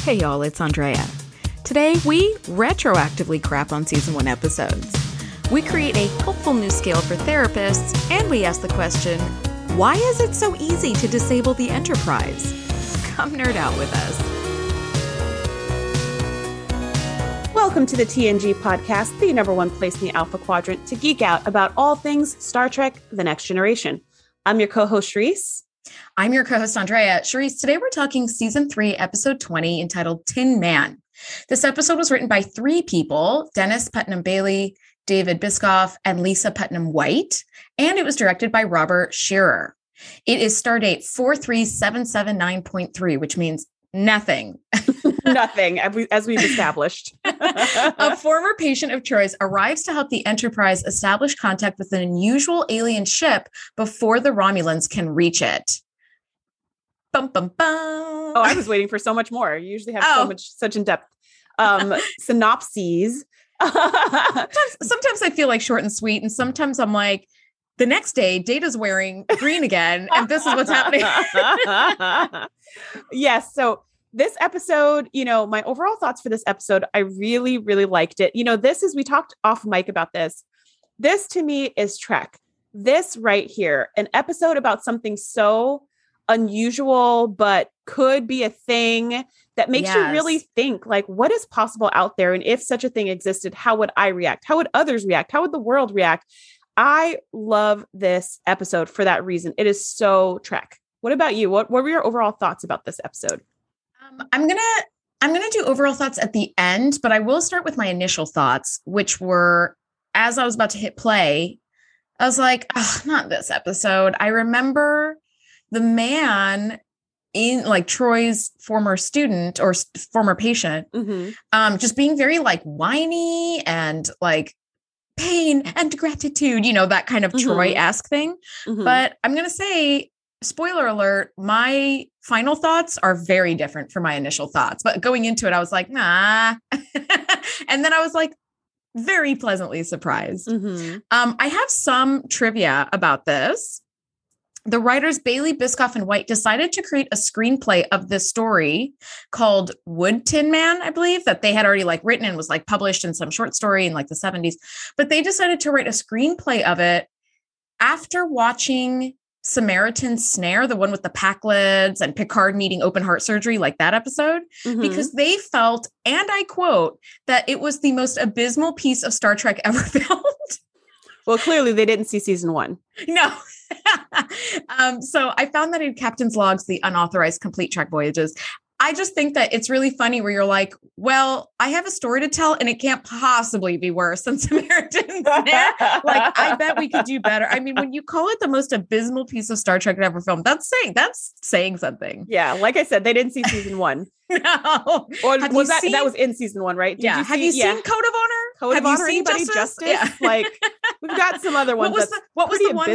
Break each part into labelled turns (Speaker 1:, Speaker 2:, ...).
Speaker 1: Hey y'all, it's Andrea. Today, we retroactively crap on season 1 episodes. We create a helpful new scale for therapists, and we ask the question, why is it so easy to disable the Enterprise? Come nerd out with us.
Speaker 2: Welcome to the TNG podcast, the number one place in the Alpha Quadrant to geek out about all things Star Trek: The Next Generation. I'm your co-host, Sharice.
Speaker 1: I'm your co-host, Andrea. Sharice, today we're talking season 3, episode 20, entitled Tin Man. This episode was written by 3 people, Dennis Putnam Bailey, David Biscoff, and Lisa Putnam White, and it was directed by Robert Scherer. It is stardate 43779.3, which means nothing.
Speaker 2: Nothing, as we've established.
Speaker 1: A former patient of choice arrives to help the Enterprise establish contact with an unusual alien ship before the Romulans can reach it. Bum, bum, bum.
Speaker 2: Oh, I was waiting for so much more. You usually have such in-depth synopses.
Speaker 1: Sometimes I feel like short and sweet, and sometimes I'm like, the next day, Data's wearing green again, and this is what's happening.
Speaker 2: Yes. So this episode, my overall thoughts for this episode, I really, really liked it. This is, we talked off mic about this. This to me is Trek. This right here, an episode about something so unusual, but could be a thing that makes you really think, like, what is possible out there? And if such a thing existed, how would I react? How would others react? How would the world react? I love this episode for that reason. It is so Trek. What about you? What were your overall thoughts about this episode?
Speaker 1: I'm gonna do overall thoughts at the end, but I will start with my initial thoughts, which were, as I was about to hit play, I was like, not this episode. I remember the man in, like, Troy's former student or former patient, just being very, like, whiny and like pain and gratitude, that kind of Troy-esque thing. But I'm gonna say, spoiler alert, my final thoughts are very different from my initial thoughts. But going into it, I was like, nah. And then I was like, very pleasantly surprised. I have some trivia about this. The writers Bailey, Biscoff, and White decided to create a screenplay of this story called Wood Tin Man, I believe, that they had already written and was published in some short story in the 70s. But they decided to write a screenplay of it after watching Samaritan Snare, the one with the Packlids and Picard needing open heart surgery, like that episode, because they felt, and I quote, that it was the most abysmal piece of Star Trek ever filmed.
Speaker 2: Well, clearly they didn't see season 1.
Speaker 1: No. So I found that in Captain's Logs, the unauthorized complete Trek voyages. I just think that it's really funny where you're like, well, I have a story to tell and it can't possibly be worse than Samaritan's Snare. I bet we could do better. I mean, when you call it the most abysmal piece of Star Trek ever filmed, that's saying something.
Speaker 2: Yeah. Like I said, they didn't see season 1.
Speaker 1: No.
Speaker 2: Or was that was in season 1, right?
Speaker 1: Did you seen Code of Honor?
Speaker 2: Code of Honor, anybody? Justice? Yeah. We've got some other ones. What was the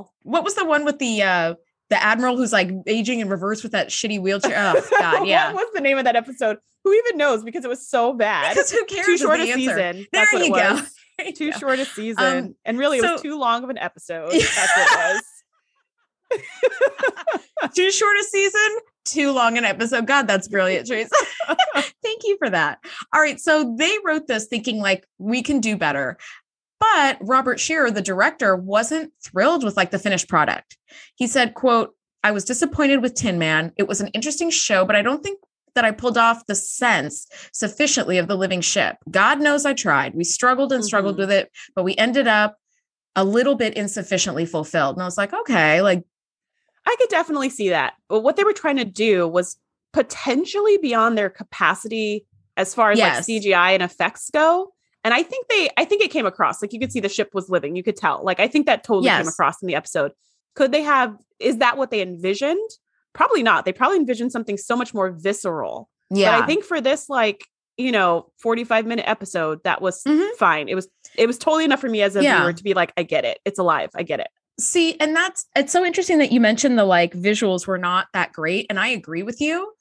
Speaker 2: one with the Admiral who's aging in reverse with that shitty wheelchair? Oh God, yeah. What was the name of that episode? Who even knows? Because it was so bad.
Speaker 1: Because who cares?
Speaker 2: Too short a season.
Speaker 1: That's what it was.
Speaker 2: Too short a season. And really, it was too long of an episode. That's what it was.
Speaker 1: Too short a season, too long an episode. God, that's brilliant, Trace. Thank you for that. All right. So they wrote this thinking we can do better. But Robert Scherer, the director, wasn't thrilled with the finished product. He said, quote, "I was disappointed with Tin Man. It was an interesting show, but I don't think that I pulled off the sense sufficiently of the living ship. God knows I tried. We struggled and struggled with it, but we ended up a little bit insufficiently fulfilled." And I was like, okay,
Speaker 2: I could definitely see that. But what they were trying to do was potentially beyond their capacity as far as CGI and effects go. And I think it came across. You could see the ship was living. You could tell. I think that totally came across in the episode. Is that what they envisioned? Probably not. They probably envisioned something so much more visceral. Yeah. But I think for this, 45-minute episode, that was fine. It was totally enough for me as a viewer to be like, I get it. It's alive. I get it.
Speaker 1: See, and it's so interesting that you mentioned the visuals were not that great. And I agree with you.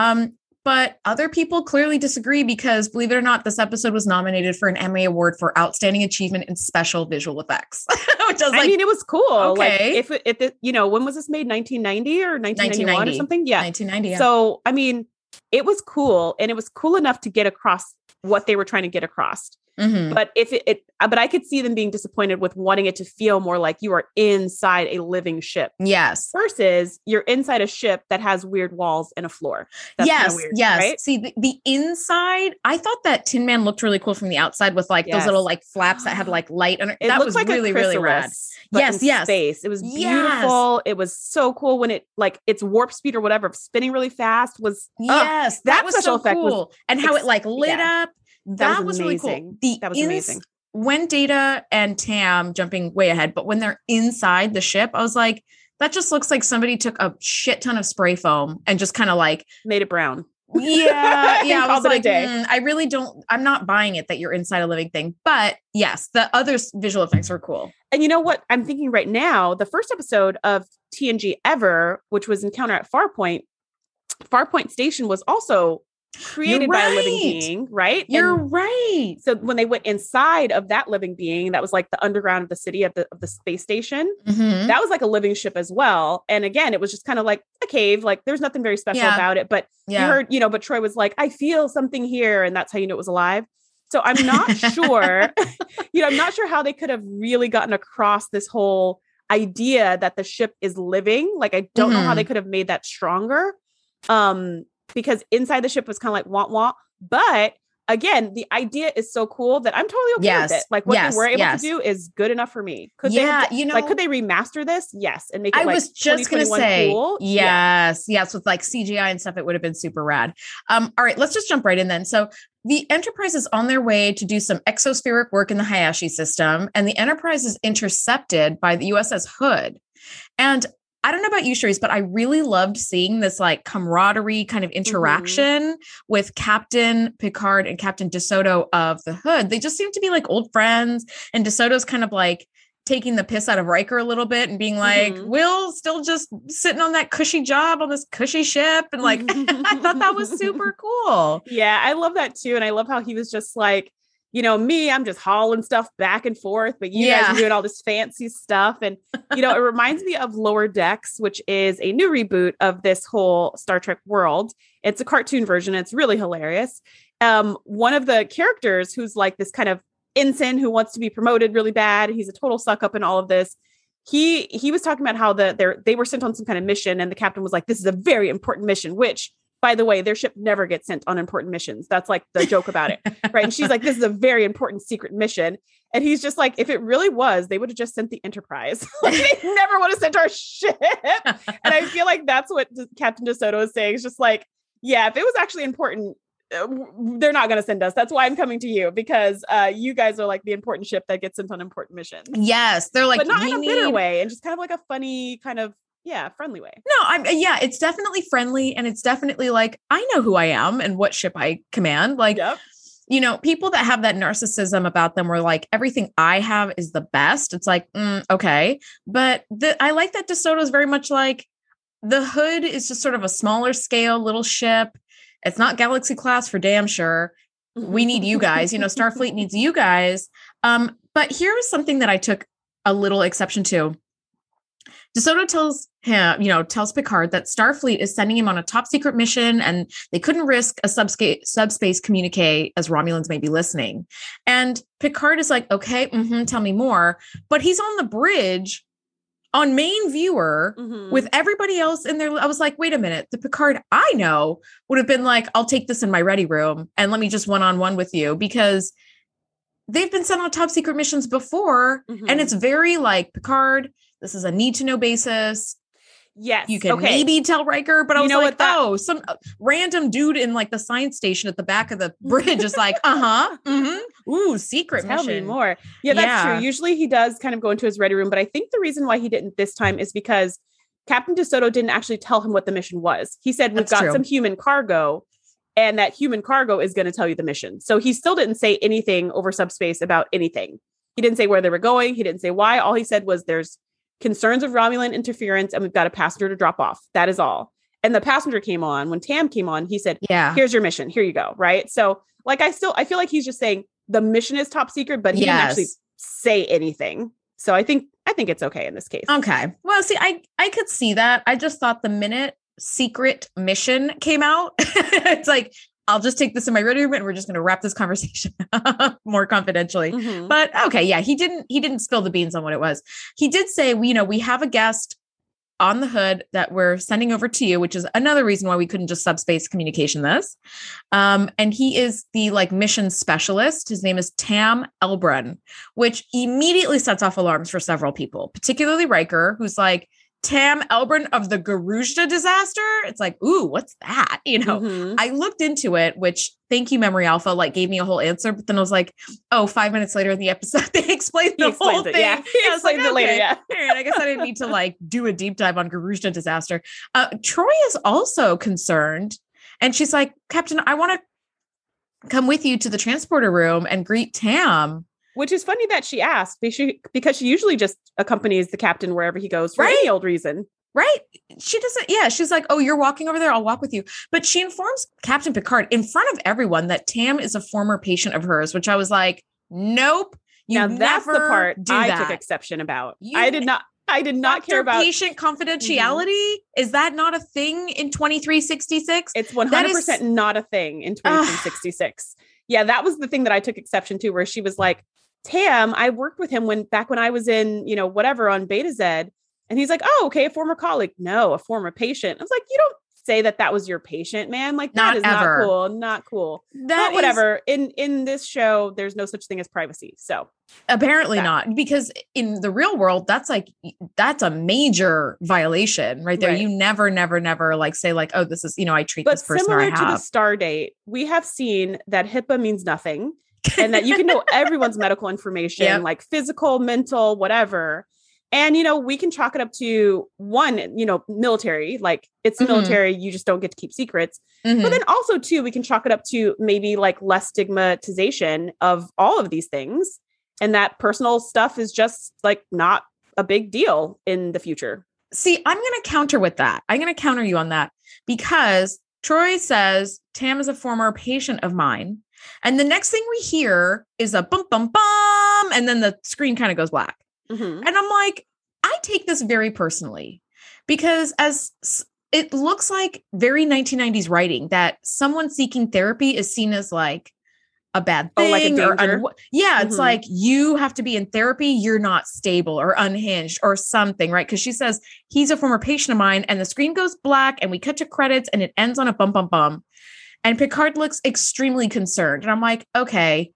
Speaker 1: But other people clearly disagree because, believe it or not, this episode was nominated for an Emmy Award for Outstanding Achievement in Special Visual Effects. Which I was
Speaker 2: it was cool.
Speaker 1: Okay.
Speaker 2: When was this made? 1990 or 1991 or something? Yeah.
Speaker 1: 1990. Yeah.
Speaker 2: So, it was cool, and it was cool enough to get across what they were trying to get across.
Speaker 1: Mhm.
Speaker 2: But but I could see them being disappointed with wanting it to feel more like you are inside a living ship.
Speaker 1: Yes.
Speaker 2: Versus you're inside a ship that has weird walls and a floor. That's
Speaker 1: yes.
Speaker 2: weird,
Speaker 1: Yes.
Speaker 2: right?
Speaker 1: See, the inside, I thought that Tin Man looked really cool from the outside with like those little like flaps that had like light under.
Speaker 2: It
Speaker 1: that
Speaker 2: looked
Speaker 1: was
Speaker 2: like
Speaker 1: really,
Speaker 2: a
Speaker 1: really rad.
Speaker 2: chrysalis, but
Speaker 1: Yes.
Speaker 2: in
Speaker 1: Yes.
Speaker 2: space. It was
Speaker 1: Yes.
Speaker 2: beautiful. It was so cool when it like its warp speed or whatever spinning really fast was.
Speaker 1: Yes. That was
Speaker 2: special
Speaker 1: so
Speaker 2: effect was
Speaker 1: cool. And how it like lit up. That was really cool.
Speaker 2: amazing. That was amazing.
Speaker 1: When Data and Tam, jumping way ahead, but when they're inside the ship, I was like, that just looks like somebody took a shit ton of spray foam and just kind of like
Speaker 2: made it brown.
Speaker 1: Yeah. Yeah. I was
Speaker 2: Called it a
Speaker 1: like,
Speaker 2: day.
Speaker 1: I really don't, I'm not buying it that you're inside a living thing. But yes, the other visual effects were cool.
Speaker 2: And you know what I'm thinking right now? The first episode of TNG ever, which was Encounter at Farpoint Station, was also created by a living being, right?
Speaker 1: You're right.
Speaker 2: So when they went inside of that living being, that was like the underground of the city of the space station.
Speaker 1: Mhm.
Speaker 2: That was like a living ship as well. And again, it was just kind of like a cave. Like there's nothing very special about it. But you heard, but Troy was like, I feel something here. And that's how you know it was alive. So I'm not sure, I'm not sure how they could have really gotten across this whole idea that the ship is living. Like, I don't know how they could have made that stronger. Because inside the ship was kind of like want. But again, the idea is so cool that I'm totally okay with it. Like what they were able to do is good enough for me. Could they could they remaster this? Yes. And make it
Speaker 1: I was just going to say,
Speaker 2: cool?
Speaker 1: Yes. With like CGI and stuff, it would have been super rad. All right, let's just jump right in then. So the Enterprise is on their way to do some exospheric work in the Hayashi system, and the Enterprise is intercepted by the USS Hood. And I don't know about you, Charisse, but I really loved seeing this like camaraderie kind of interaction with Captain Picard and Captain DeSoto of the Hood. They just seem to be like old friends, and DeSoto's kind of like taking the piss out of Riker a little bit and being like, Will's still just sitting on that cushy job on this cushy ship. And like, I thought that was super cool.
Speaker 2: Yeah, I love that too. And I love how he was just like, me, I'm just hauling stuff back and forth, but you guys are doing all this fancy stuff. And, it reminds me of Lower Decks, which is a new reboot of this whole Star Trek world. It's a cartoon version. It's really hilarious. One of the characters who's like this kind of ensign who wants to be promoted really bad. He's a total suck up in all of this. He was talking about how they were sent on some kind of mission, and the captain was like, this is a very important mission, which, by the way, their ship never gets sent on important missions. That's like the joke about it. Right. And she's like, this is a very important secret mission. And he's just like, if it really was, they would have just sent the Enterprise. Like, they never would have sent our ship. And I feel like that's what Captain DeSoto is saying. It's just like, yeah, if it was actually important, they're not going to send us. That's why I'm coming to you, because you guys are like the important ship that gets sent on important missions.
Speaker 1: Yes. They're like,
Speaker 2: but not in a bitter way, and just kind of like a funny kind of, friendly way.
Speaker 1: No, it's definitely friendly. And it's definitely like, I know who I am and what ship I command. Like, people that have that narcissism about them where like, everything I have is the best. It's like, okay. But I like that DeSoto is very much like, the Hood is just sort of a smaller scale little ship. It's not Galaxy class for damn sure. We need you guys, Starfleet needs you guys. But here's something that I took a little exception to. DeSoto tells Picard that Starfleet is sending him on a top secret mission, and they couldn't risk a subspace communique as Romulans may be listening. And Picard is like, okay, tell me more. But he's on the bridge on main viewer with everybody else in there. I was like, wait a minute. The Picard I know would have been like, I'll take this in my ready room and let me just one-on-one with you, because they've been sent on top secret missions before. And it's very like, Picard, this is a need to know basis.
Speaker 2: Yes.
Speaker 1: You can maybe tell Riker, but I was like, some random dude in like the science station at the back of the bridge is like, ooh, secret
Speaker 2: Tell
Speaker 1: mission.
Speaker 2: me more. Yeah, that's true. Usually he does kind of go into his ready room, but I think the reason why he didn't this time is because Captain DeSoto didn't actually tell him what the mission was. He said, we've got some human cargo, and that human cargo is going to tell you the mission. So he still didn't say anything over subspace about anything. He didn't say where they were going. He didn't say why. All he said was there's concerns of Romulan interference, and we've got a passenger to drop off. That is all. And the passenger came on. When Tam came on, he said, here's your mission. Here you go. Right. So like, I feel like he's just saying the mission is top secret, but he didn't actually say anything. So I think it's okay in this case.
Speaker 1: Okay. Well, see, I could see that. I just thought the minute secret mission came out. It's like, I'll just take this in my ready room and we're just going to wrap this conversation more confidentially.
Speaker 2: Mhm.
Speaker 1: But okay, yeah, he didn't spill the beans on what it was. He did say, we have a guest on the hood that we're sending over to you, which is another reason why we couldn't just subspace communication this. And he is the like mission specialist. His name is Tam Elbrun, which immediately sets off alarms for several people, particularly Riker, who's like, Tam Elbrun of the Garujda disaster. It's like, ooh, what's that?
Speaker 2: Mhm.
Speaker 1: I looked into it, which thank you, Memory Alpha, like gave me a whole answer. But then I was like, oh, 5 minutes later in the episode, they explained the whole thing.
Speaker 2: Yeah, he
Speaker 1: I was like,
Speaker 2: explains it later.
Speaker 1: okay.
Speaker 2: Yeah.
Speaker 1: All right, I guess I didn't need to like do a deep dive on Garujda disaster. Troy is also concerned. And she's like, Captain, I want to come with you to the transporter room and greet Tam.
Speaker 2: Which is funny that she asked because she usually just accompanies the captain wherever he goes for any old reason.
Speaker 1: Right. She doesn't. Yeah. She's like, oh, you're walking over there. I'll walk with you. But she informs Captain Picard in front of everyone that Tam is a former patient of hers, which I was like, nope.
Speaker 2: Now that's the part I took
Speaker 1: that.
Speaker 2: exception about. I did not care about
Speaker 1: patient confidentiality. Is that not a thing in 2366?
Speaker 2: It's 100% not a thing in 2366. Yeah, that was the thing that I took exception to, where she was like, Tam, I worked with him back when I was in, whatever on Beta Z. And he's like, oh, okay, a former colleague. No, a former patient. I was like, you don't say that was your patient, man. Like, that is not cool. Not cool. But whatever. In this show, there's no such thing as privacy. So
Speaker 1: apparently not, because in the real world, that's a major violation right there. Right. You never like say like, oh, this is, I treat this person.
Speaker 2: But similar to the Stardate, we have seen that HIPAA means nothing. And that you can know everyone's medical information, like physical, mental, whatever. And, we can chalk it up to one, military, like it's military. You just don't get to keep secrets. But then also too, we can chalk it up to maybe like less stigmatization of all of these things. And that personal stuff is just like not a big deal in the future.
Speaker 1: See, I'm going to counter with that. I'm going to counter you on that because Troy says Tam is a former patient of mine. And the next thing we hear is a bum, bum, bum. And then the screen kind of goes black. And I'm like, I take this very personally because as it looks like very 1990s writing that someone seeking therapy is seen as like a bad thing.
Speaker 2: Oh, like a danger.
Speaker 1: It's like you have to be in therapy. You're not stable or unhinged or something, right? Because she says he's a former patient of mine and the screen goes black and we cut to credits and it ends on a bum, bum, bum. And Picard looks extremely concerned. And I'm like, okay,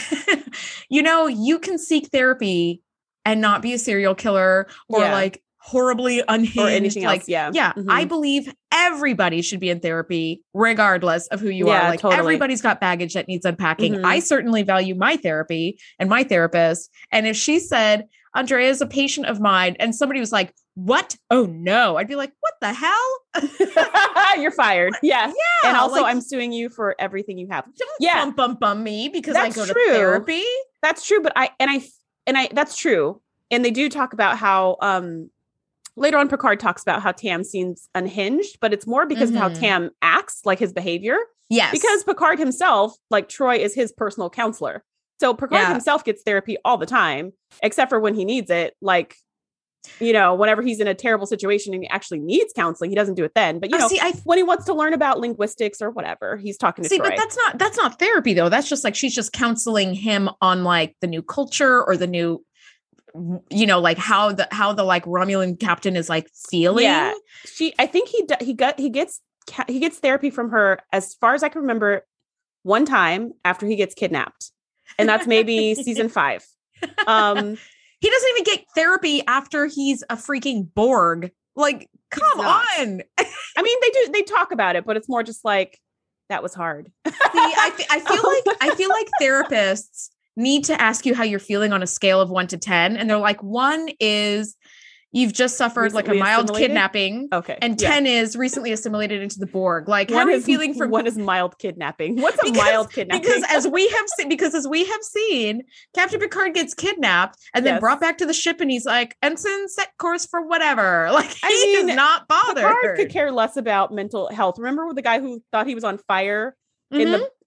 Speaker 1: you can seek therapy and not be a serial killer or like horribly unhinged
Speaker 2: or anything
Speaker 1: else.
Speaker 2: Yeah.
Speaker 1: I believe everybody should be in therapy regardless of who you are. Like totally. Everybody's got baggage that needs unpacking. I certainly value my therapy and my therapist. And if she said, Andrea is a patient of mine and somebody was like, what? Oh no. I'd be like, what the hell?
Speaker 2: You're fired. Yeah.
Speaker 1: Yeah.
Speaker 2: And also I'm suing you for everything you have.
Speaker 1: Don't bum me because I go to therapy.
Speaker 2: That's true. But I that's true. And they do talk about how, later on Picard talks about how Tam seems unhinged, but it's more because of how Tam acts, like his behavior.
Speaker 1: Yes.
Speaker 2: Because Picard himself, like Troy is his personal counselor. So Picard himself gets therapy all the time, except for when he needs it. Like, whenever he's in a terrible situation and he actually needs counseling, he doesn't do it then. But when he wants to learn about linguistics or whatever, he's talking to Troy.
Speaker 1: But that's not therapy though. That's just like she's just counseling him on like the new culture or the new, like how the like Romulan captain is like feeling.
Speaker 2: Yeah, I think he gets therapy from her as far as I can remember one time after he gets kidnapped, and that's maybe season 5.
Speaker 1: He doesn't even get therapy after he's a freaking Borg. Like, come on.
Speaker 2: I mean, they talk about it, but it's more just like, that was hard.
Speaker 1: See, I feel like therapists need to ask you how you're feeling on a scale of 1 to 10. And they're like, 1 is you've just suffered like a mild kidnapping.
Speaker 2: Okay.
Speaker 1: And 10 is recently assimilated into the Borg. Like, how are you feeling from
Speaker 2: 1 is mild kidnapping? What's a mild kidnapping?
Speaker 1: Because as we have seen, Captain Picard gets kidnapped and then brought back to the ship, and he's like, "Ensign, set course for whatever." Like, he's not bothered.
Speaker 2: Picard could care less about mental health. Remember the guy who thought he was on fire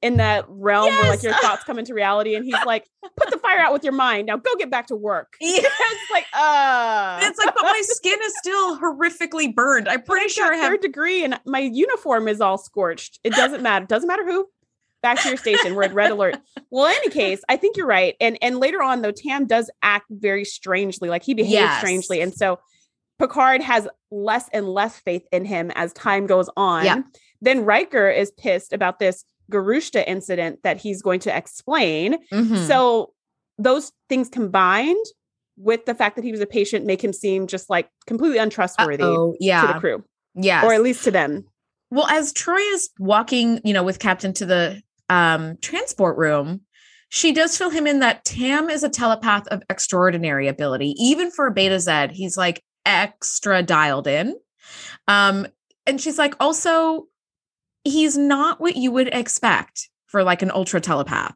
Speaker 2: in that realm where like
Speaker 1: Yes.
Speaker 2: your thoughts come into reality, and he's like, put the fire out with your mind. Now go get back to work.
Speaker 1: Yeah.
Speaker 2: It's like,
Speaker 1: It's like, but my skin is still horrifically burned. I'm pretty sure I have.
Speaker 2: third degree and my uniform is all scorched. It doesn't matter. Doesn't matter who. Back to your station. We're at red alert. Well, in any case, I think you're right. And later on, though, Tam does act very strangely. Like he behaves
Speaker 1: Yes.
Speaker 2: strangely. And so Picard has less and less faith in him as time goes on.
Speaker 1: Yeah.
Speaker 2: Then Riker is pissed about this Garushta incident that he's going to explain.
Speaker 1: Mhm.
Speaker 2: So those things combined with the fact that he was a patient make him seem just like completely untrustworthy
Speaker 1: Uh-oh,
Speaker 2: to
Speaker 1: yeah.
Speaker 2: the crew,
Speaker 1: Yes.
Speaker 2: or at least to them.
Speaker 1: Well, as Troy is walking, with Captain to the transport room, she does fill him in that Tam is a telepath of extraordinary ability. Even for a Beta Z, he's like extra dialed in. And she's like, also, he's not what you would expect for like an ultra telepath.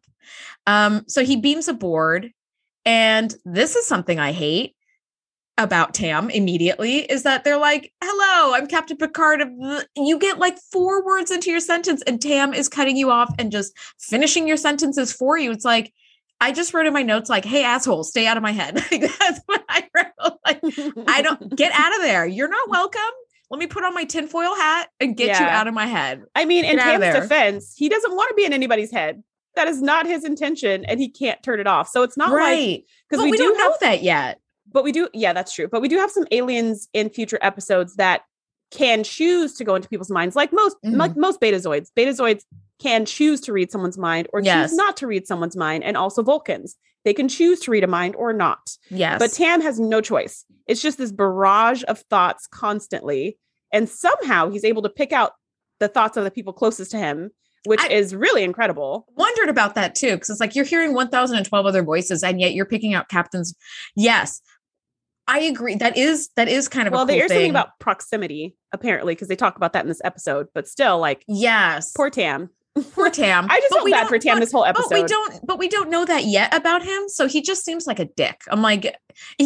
Speaker 1: So he beams aboard. And this is something I hate about Tam immediately, is that they're like, hello, I'm Captain Picard. You get like 4 words into your sentence and Tam is cutting you off and just finishing your sentences for you. It's like, I just wrote in my notes, like, hey, asshole, stay out of my head. That's what I wrote. Like, I don't get out of there. You're not welcome. Let me put on my tinfoil hat and get you out of my head.
Speaker 2: I mean, in
Speaker 1: Get out of
Speaker 2: Tam's
Speaker 1: there.
Speaker 2: defense, he doesn't want to be in anybody's head. That is not his intention, and he can't turn it off. So it's not
Speaker 1: Right.
Speaker 2: because
Speaker 1: But we don't know that yet.
Speaker 2: But we do. Yeah, that's true. But we do have some aliens in future episodes that can choose to go into people's minds, like most Betazoids. Betazoids can choose to read someone's mind or
Speaker 1: Yes.
Speaker 2: choose not to read someone's mind, and also Vulcans. They can choose to read a mind or not.
Speaker 1: Yes.
Speaker 2: But Tam has no choice. It's just this barrage of thoughts constantly. And somehow he's able to pick out the thoughts of the people closest to him, which is really incredible.
Speaker 1: Wondered about that too, because it's like you're hearing 1,012 other voices, and yet you're picking out captains. Yes, I agree. That is kind of a cool
Speaker 2: there's
Speaker 1: thing.
Speaker 2: something about proximity, apparently, because they talk about that in this episode. But still, like,
Speaker 1: yes,
Speaker 2: poor Tam.
Speaker 1: Poor Tam.
Speaker 2: I just felt bad for Tam this whole episode.
Speaker 1: But we don't know that yet about him. So he just seems like a dick. I'm like,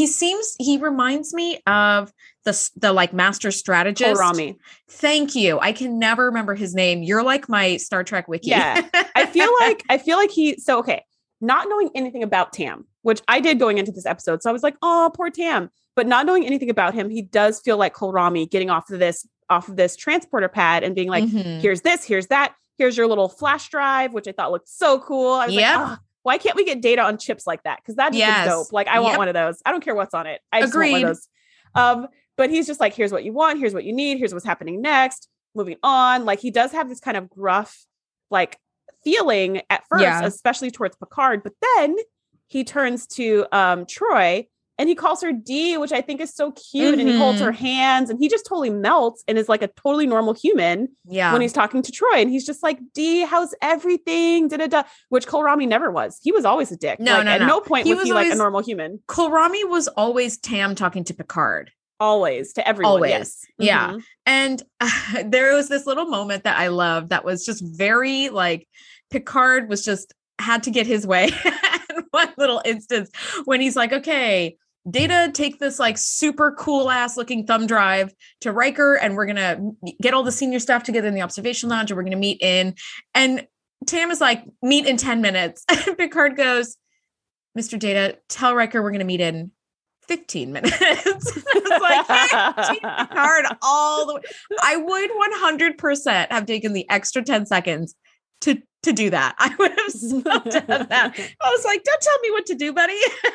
Speaker 1: he reminds me of the like master strategist.
Speaker 2: Rami.
Speaker 1: Thank you. I can never remember his name. You're like my Star Trek wiki.
Speaker 2: Yeah. I feel like okay. Not knowing anything about Tam, which I did going into this episode. So I was like, oh, poor Tam. But not knowing anything about him, he does feel like Kohlrami getting off of this transporter pad and being like, here's this, here's that. Here's your little flash drive, which I thought looked so cool. I was like, why can't we get data on chips like that? Because that just is dope. Like, I want one of those. I don't care what's on it. I just want one of those. But he's just like, here's what you want. Here's what you need. Here's what's happening next. Moving on. Like, he does have this kind of gruff, like, feeling at first, especially towards Picard. But then he turns to Troy and he calls her D, which I think is so cute. And he holds her hands and he just totally melts and is like a totally normal human when he's talking to Troy. And he's just like, D, how's everything? Da-da-da. Which Kohlrami never was. He was always a dick. At no point was he like a normal human.
Speaker 1: Kohlrami was always Tam talking to Picard.
Speaker 2: Always, to everyone.
Speaker 1: Always.
Speaker 2: Yes.
Speaker 1: Yeah. And there was this little moment that I loved that was just very like Picard was just had to get his way in one little instance when he's like, okay, Data, take this like super cool ass looking thumb drive to Riker and we're going to get all the senior staff together in the observation lounge and we're going to meet in. And Tam is like, meet in 10 minutes. And Picard goes, Mr. Data, tell Riker we're going to meet in 15 minutes. It's like, hey, Picard all the way. I would 100% have taken the extra 10 seconds to do that. I would have so done that. I was like, don't tell me what to do, buddy.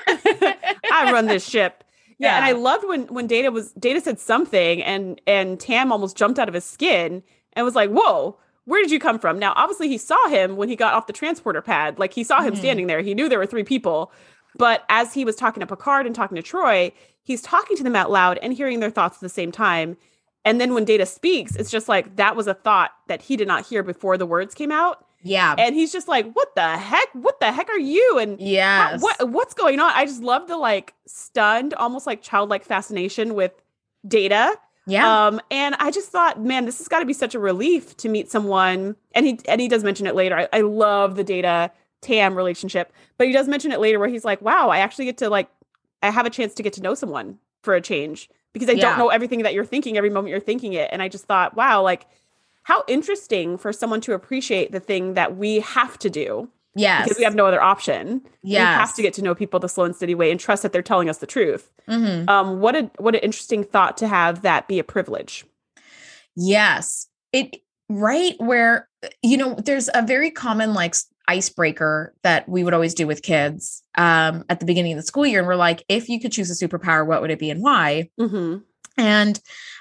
Speaker 2: I run this ship. Yeah. And I loved when Data said something and Tam almost jumped out of his skin and was like, whoa, where did you come from? Now, obviously he saw him when he got off the transporter pad. Like he saw him standing there. He knew there were 3 people. But as he was talking to Picard and talking to Troy, he's talking to them out loud and hearing their thoughts at the same time. And then when Data speaks, it's just like, that was a thought that he did not hear before the words came out.
Speaker 1: Yeah.
Speaker 2: And he's just like, what the heck? What the heck are you? And what's going on? I just love the like stunned, almost like childlike fascination with Data.
Speaker 1: Yeah.
Speaker 2: And I just thought, man, this has got to be such a relief to meet someone. And he does mention it later. I love the Data Tam relationship, but he does mention it later where he's like, wow, I actually get to like, I have a chance to get to know someone for a change because I don't know everything that you're thinking every moment you're thinking it. And I just thought, wow, like how interesting for someone to appreciate the thing that we have to do.
Speaker 1: Yes.
Speaker 2: Because we have no other option.
Speaker 1: Yes.
Speaker 2: We have to get to know people the slow and steady way and trust that they're telling us the truth.
Speaker 1: Mm-hmm.
Speaker 2: What an interesting thought to have that be a privilege.
Speaker 1: Yes. Right where, there's a very common like icebreaker that we would always do with kids at the beginning of the school year. And we're like, if you could choose a superpower, what would it be and why?
Speaker 2: Mm-hmm.
Speaker 1: And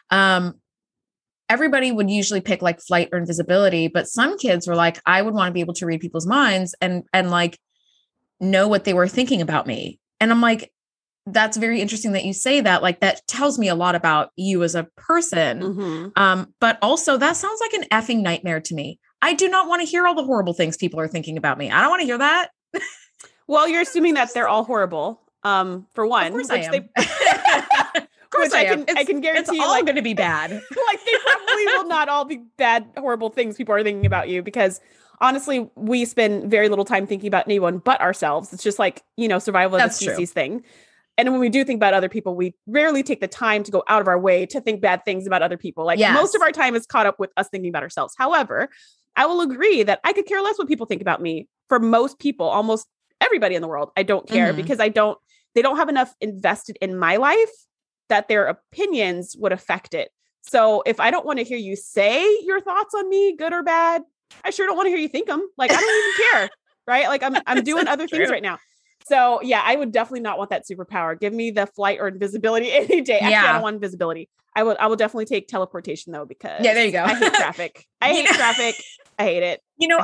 Speaker 1: everybody would usually pick like flight or invisibility, but some kids were like, I would want to be able to read people's minds and like know what they were thinking about me. And I'm like, that's very interesting that you say that. Like, that tells me a lot about you as a person.
Speaker 2: Mm-hmm.
Speaker 1: But also that sounds like an effing nightmare to me. I do not want to hear all the horrible things people are thinking about me. I don't want to hear that.
Speaker 2: Well, you're assuming that they're all horrible. For one,
Speaker 1: of course I am.
Speaker 2: Of course I can guarantee
Speaker 1: it's all going to be bad.
Speaker 2: Like, they probably will not all be bad, horrible things people are thinking about you, because honestly, we spend very little time thinking about anyone but ourselves. It's just like, survival of the species thing. And when we do think about other people, we rarely take the time to go out of our way to think bad things about other people. Like, most of our time is caught up with us thinking about ourselves. However, I will agree that I could care less what people think about me. For most people, almost everybody in the world, I don't care, because they don't have enough invested in my life that their opinions would affect it. So if I don't want to hear you say your thoughts on me, good or bad, I sure don't want to hear you think them. Like, I don't even care. Right. Like, I'm doing other things right now. So yeah, I would definitely not want that superpower. Give me the flight or invisibility any day. Actually, I don't want invisibility. I will definitely take teleportation though, because
Speaker 1: there you go.
Speaker 2: I hate traffic. I hate it.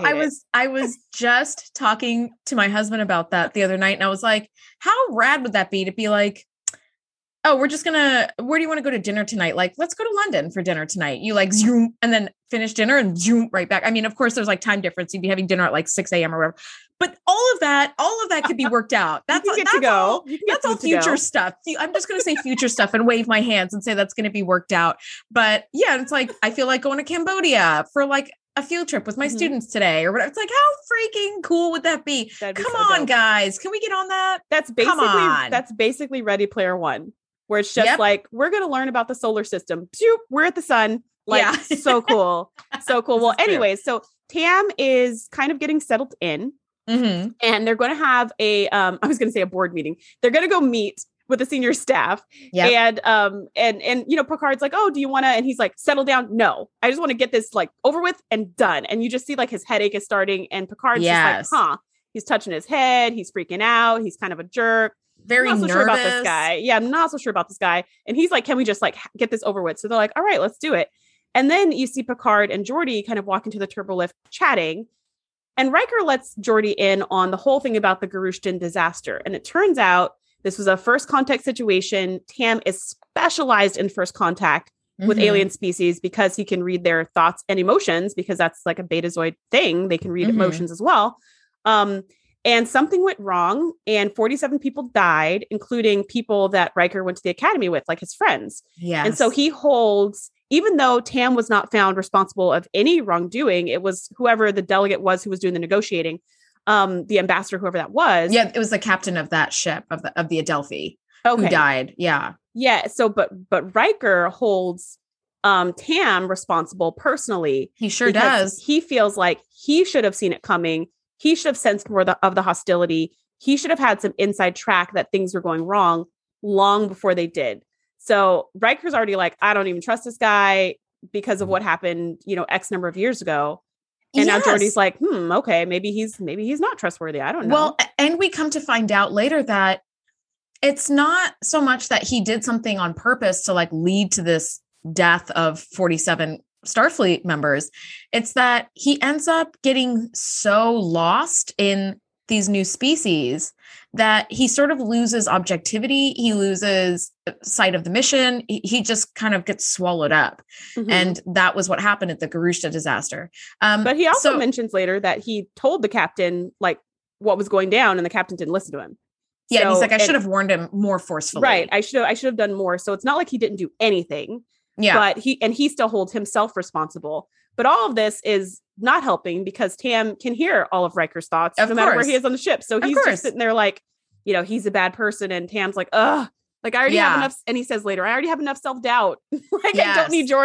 Speaker 1: I was just talking to my husband about that the other night, and I was like, how rad would that be to be like, oh, where do you want to go to dinner tonight? Like, let's go to London for dinner tonight. You like zoom and then finish dinner and zoom right back. I mean, of course there's like time difference. You'd be having dinner at like 6 a.m. or whatever, but all of that could be worked out. That's all future stuff. I'm just going to say future stuff and wave my hands and say that's going to be worked out. But yeah, it's like, I feel like going to Cambodia for like a field trip with my students today or whatever. It's like, how freaking cool would that be? Come on, guys. Can we get on that?
Speaker 2: That's basically Ready Player One, where it's just like, we're going to learn about the solar system. We're at the sun. Like, so cool. So cool. Well, anyways, so Tam is kind of getting settled in, and they're going to have a board meeting. They're going to go meet with the senior staff. And Picard's like, oh, do you want to, and he's like, settle down. No, I just want to get this like over with and done. And you just see like his headache is starting, and Picard's just like, he's touching his head. He's freaking out. He's kind of a jerk.
Speaker 1: Very nervous.
Speaker 2: Sure about this guy. Yeah, I'm not so sure about this guy. And he's like, can we just like get this over with? So they're like, all right, let's do it. And then you see Picard and Geordi kind of walk into the turbolift chatting. And Riker lets Geordi in on the whole thing about the Garushtan disaster. And it turns out this was a first contact situation. Tam is specialized in first contact with alien species because he can read their thoughts and emotions, because that's like a Betazoid thing. They can read emotions as well. And something went wrong, and 47 people died, including people that Riker went to the academy with, like his friends.
Speaker 1: Yes.
Speaker 2: And so he holds, even though Tam was not found responsible of any wrongdoing, it was whoever the delegate was who was doing the negotiating, the ambassador, whoever that was.
Speaker 1: Yeah, it was the captain of that ship of the Adelphi who died. Yeah.
Speaker 2: Yeah. So, but Riker holds Tam responsible personally.
Speaker 1: He sure does.
Speaker 2: He feels like he should have seen it coming. He should have sensed more of the hostility. He should have had some inside track that things were going wrong long before they did. So Riker's already like, I don't even trust this guy because of what happened, X number of years ago. And now Geordi's like, okay, maybe he's not trustworthy. I don't know.
Speaker 1: Well, and we come to find out later that it's not so much that he did something on purpose to like lead to this death of 47 Starfleet members. It's that he ends up getting so lost in these new species that he sort of loses objectivity. He loses sight of the mission. He just kind of gets swallowed up. And that was what happened at the Garushta disaster.
Speaker 2: But he also mentions later that he told the captain like what was going down, and the captain didn't listen to him.
Speaker 1: Yeah. And he's like, I should have warned him more forcefully.
Speaker 2: Right. I should have done more. So it's not like he didn't do anything. Yeah. But he still holds himself responsible. But all of this is not helping because Tam can hear all of Riker's thoughts no matter where he is on the ship. So he's just sitting there like, he's a bad person. And Tam's like, ugh, like I already have enough. And he says later, I already have enough self-doubt. Like I don't need yours.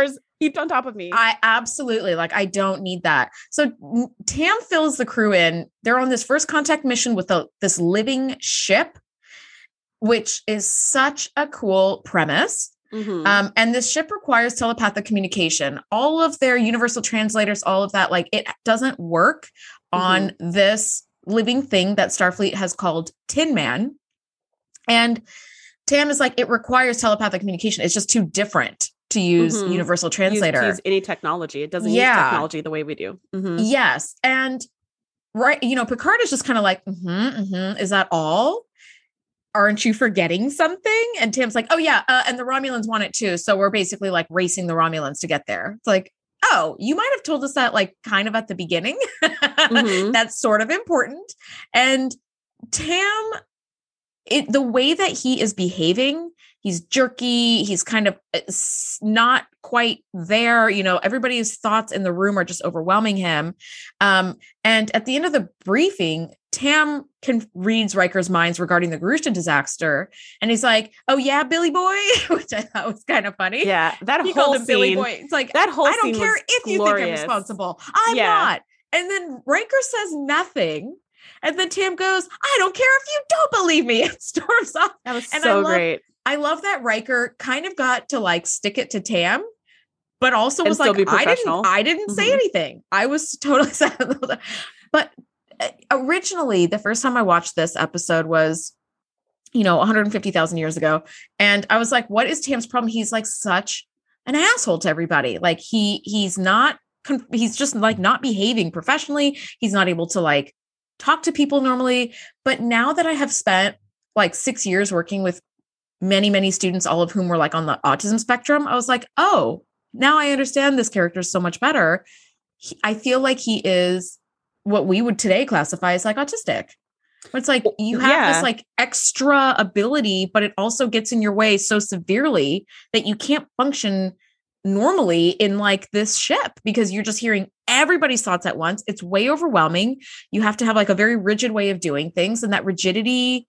Speaker 2: heaped on top of me.
Speaker 1: I absolutely I don't need that. So Tam fills the crew in. They're on this first contact mission with this living ship, which is such a cool premise.
Speaker 2: Mm-hmm.
Speaker 1: And this ship requires telepathic communication. All of their universal translators, all of that, it doesn't work on this living thing that Starfleet has called Tin Man. And Tam is it requires telepathic communication. It's just too different to use universal translator.
Speaker 2: Use any technology. It doesn't use technology the way we do. Mm-hmm.
Speaker 1: Yes. And Picard is just kind of is that all? Aren't you forgetting something? And Tam's like, oh yeah. And the Romulans want it too. So we're basically racing the Romulans to get there. It's oh, you might have told us that kind of at the beginning. That's sort of important. And Tam, the way that he is behaving, he's jerky. He's kind of not quite there. Everybody's thoughts in the room are just overwhelming him. And at the end of the briefing, Tam reads Riker's minds regarding the Grusha disaster. And he's like, oh yeah, Billy Boy, which I thought was kind of funny.
Speaker 2: Yeah. That
Speaker 1: he
Speaker 2: whole
Speaker 1: called him
Speaker 2: scene,
Speaker 1: Billy Boy. It's
Speaker 2: that whole
Speaker 1: I don't
Speaker 2: scene
Speaker 1: care if you think I'm responsible. I'm not. And then Riker says nothing. And then Tam goes, I don't care if you don't believe me. It storms off.
Speaker 2: That was great.
Speaker 1: I love that Riker kind of got to stick it to Tam, but also was I didn't say anything. I was totally sad. But originally, the first time I watched this episode was, 150,000 years ago. And I was like, what is Tam's problem? He's such an asshole to everybody. He's just not behaving professionally. He's not able to talk to people normally. But now that I have spent 6 years working with many, many students, all of whom were on the autism spectrum, I was like, oh, now I understand this character so much better. I feel like he is what we would today classify as autistic. But it's you have this extra ability, but it also gets in your way so severely that you can't function normally in this ship because you're just hearing everybody's thoughts at once. It's way overwhelming. You have to have a very rigid way of doing things. And that rigidity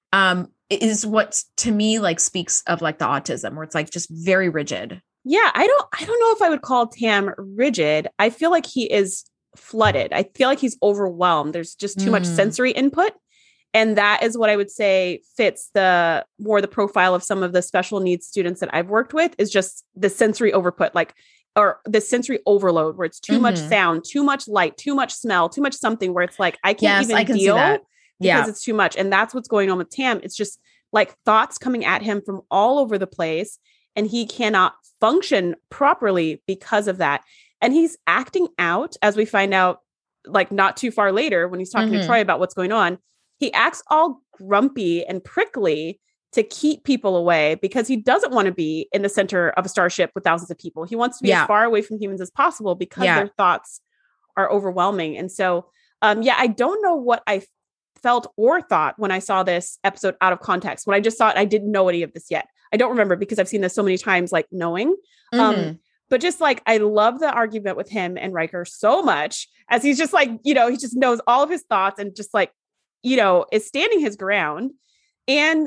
Speaker 1: is what to me speaks of the autism, where it's just very rigid.
Speaker 2: Yeah. I don't know if I would call Tam rigid. I feel like he is flooded. I feel like he's overwhelmed. There's just too much sensory input. And that is what I would say fits the profile of some of the special needs students that I've worked with, is just the sensory overput, or the sensory overload, where it's too much sound, too much light, too much smell, too much something, where it's I can't even deal because it's too much. And that's what's going on with Tam. It's just thoughts coming at him from all over the place, and he cannot function properly because of that. And he's acting out, as we find out, not too far later when he's talking to Troy about what's going on. He acts all grumpy and prickly to keep people away because he doesn't want to be in the center of a starship with thousands of people. He wants to be as far away from humans as possible because their thoughts are overwhelming. And so, I don't know what I felt or thought when I saw this episode out of context. When I just saw it, I didn't know any of this yet. I don't remember because I've seen this so many times, knowing. But just I love the argument with him and Riker so much, as he's just he just knows all of his thoughts and just is standing his ground. And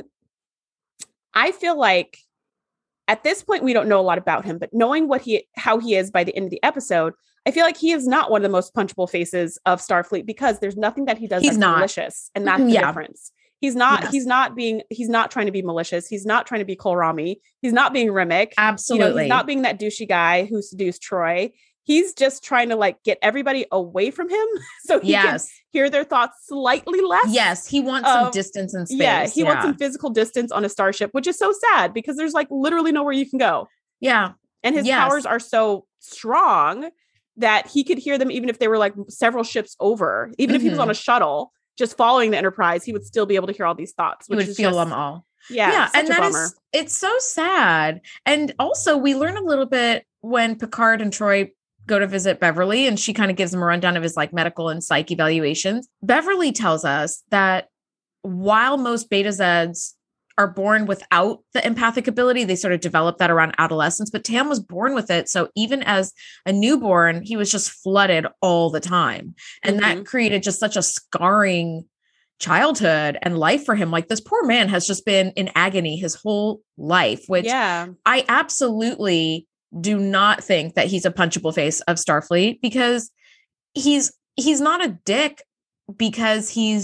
Speaker 2: I feel at this point, we don't know a lot about him, but knowing how he is by the end of the episode, I feel like he is not one of the most punchable faces of Starfleet because there's nothing that he does that's malicious. And that's the difference. He's not, he's not trying to be malicious. He's not trying to be Kohlrami. He's not being Remick.
Speaker 1: Absolutely.
Speaker 2: He's not being that douchey guy who seduced Troy. He's just trying to get everybody away from him so he can hear their thoughts slightly less.
Speaker 1: Yes. He wants some distance and space.
Speaker 2: Yeah. He wants some physical distance on a starship, which is so sad because there's literally nowhere you can go.
Speaker 1: Yeah.
Speaker 2: And his powers are so strong that he could hear them even if they were several ships over. Even if he was on a shuttle just following the Enterprise, he would still be able to hear all these thoughts.
Speaker 1: He would feel them all.
Speaker 2: Yeah.
Speaker 1: And it's so sad. And also we learn a little bit when Picard and Troy go to visit Beverly, and she kind of gives him a rundown of his medical and psych evaluations. Beverly tells us that while most Beta Zeds are born without the empathic ability, they sort of develop that around adolescence, but Tam was born with it. So even as a newborn, he was just flooded all the time. And that created just such a scarring childhood and life for him. This poor man has just been in agony his whole life, which I absolutely do not think that he's a punchable face of Starfleet, because he's not a dick because he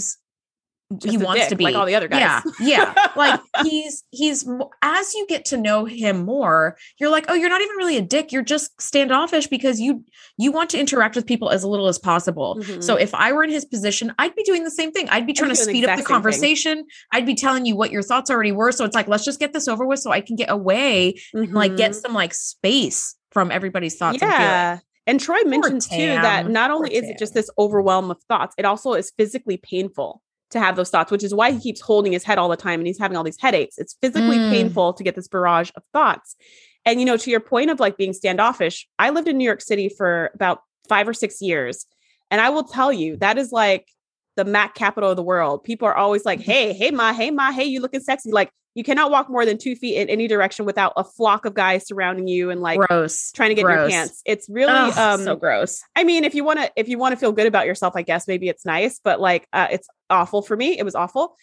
Speaker 1: wants to be
Speaker 2: like all the other guys.
Speaker 1: Yeah. Like he's as you get to know him more, you're like, oh, you're not even really a dick. You're just standoffish because you want to interact with people as little as possible.
Speaker 2: Mhm.
Speaker 1: So if I were in his position, I'd be doing the same thing. I'd be trying to speed up the conversation. I'd be telling you what your thoughts already were. So it's like, let's just get this over with so I can get away and like get some like space from everybody's thoughts.
Speaker 2: Yeah. And Troi mentions too that not only is it just this overwhelm of thoughts, it also is physically painful to have those thoughts, which is why he keeps holding his head all the time and he's having all these headaches. It's physically painful to get this barrage of thoughts. And, you know, to your point of like being standoffish, I lived in New York City for about 5 or 6 years. And I will tell you, that is like the Mac capital of the world. People are always like, hey, you looking sexy. Like, you cannot walk more than 2 feet in any direction without a flock of guys surrounding you and like trying to get in your pants. It's really
Speaker 1: so gross.
Speaker 2: I mean, if you want to feel good about yourself, I guess maybe it's nice, but like it's awful for me. It was awful.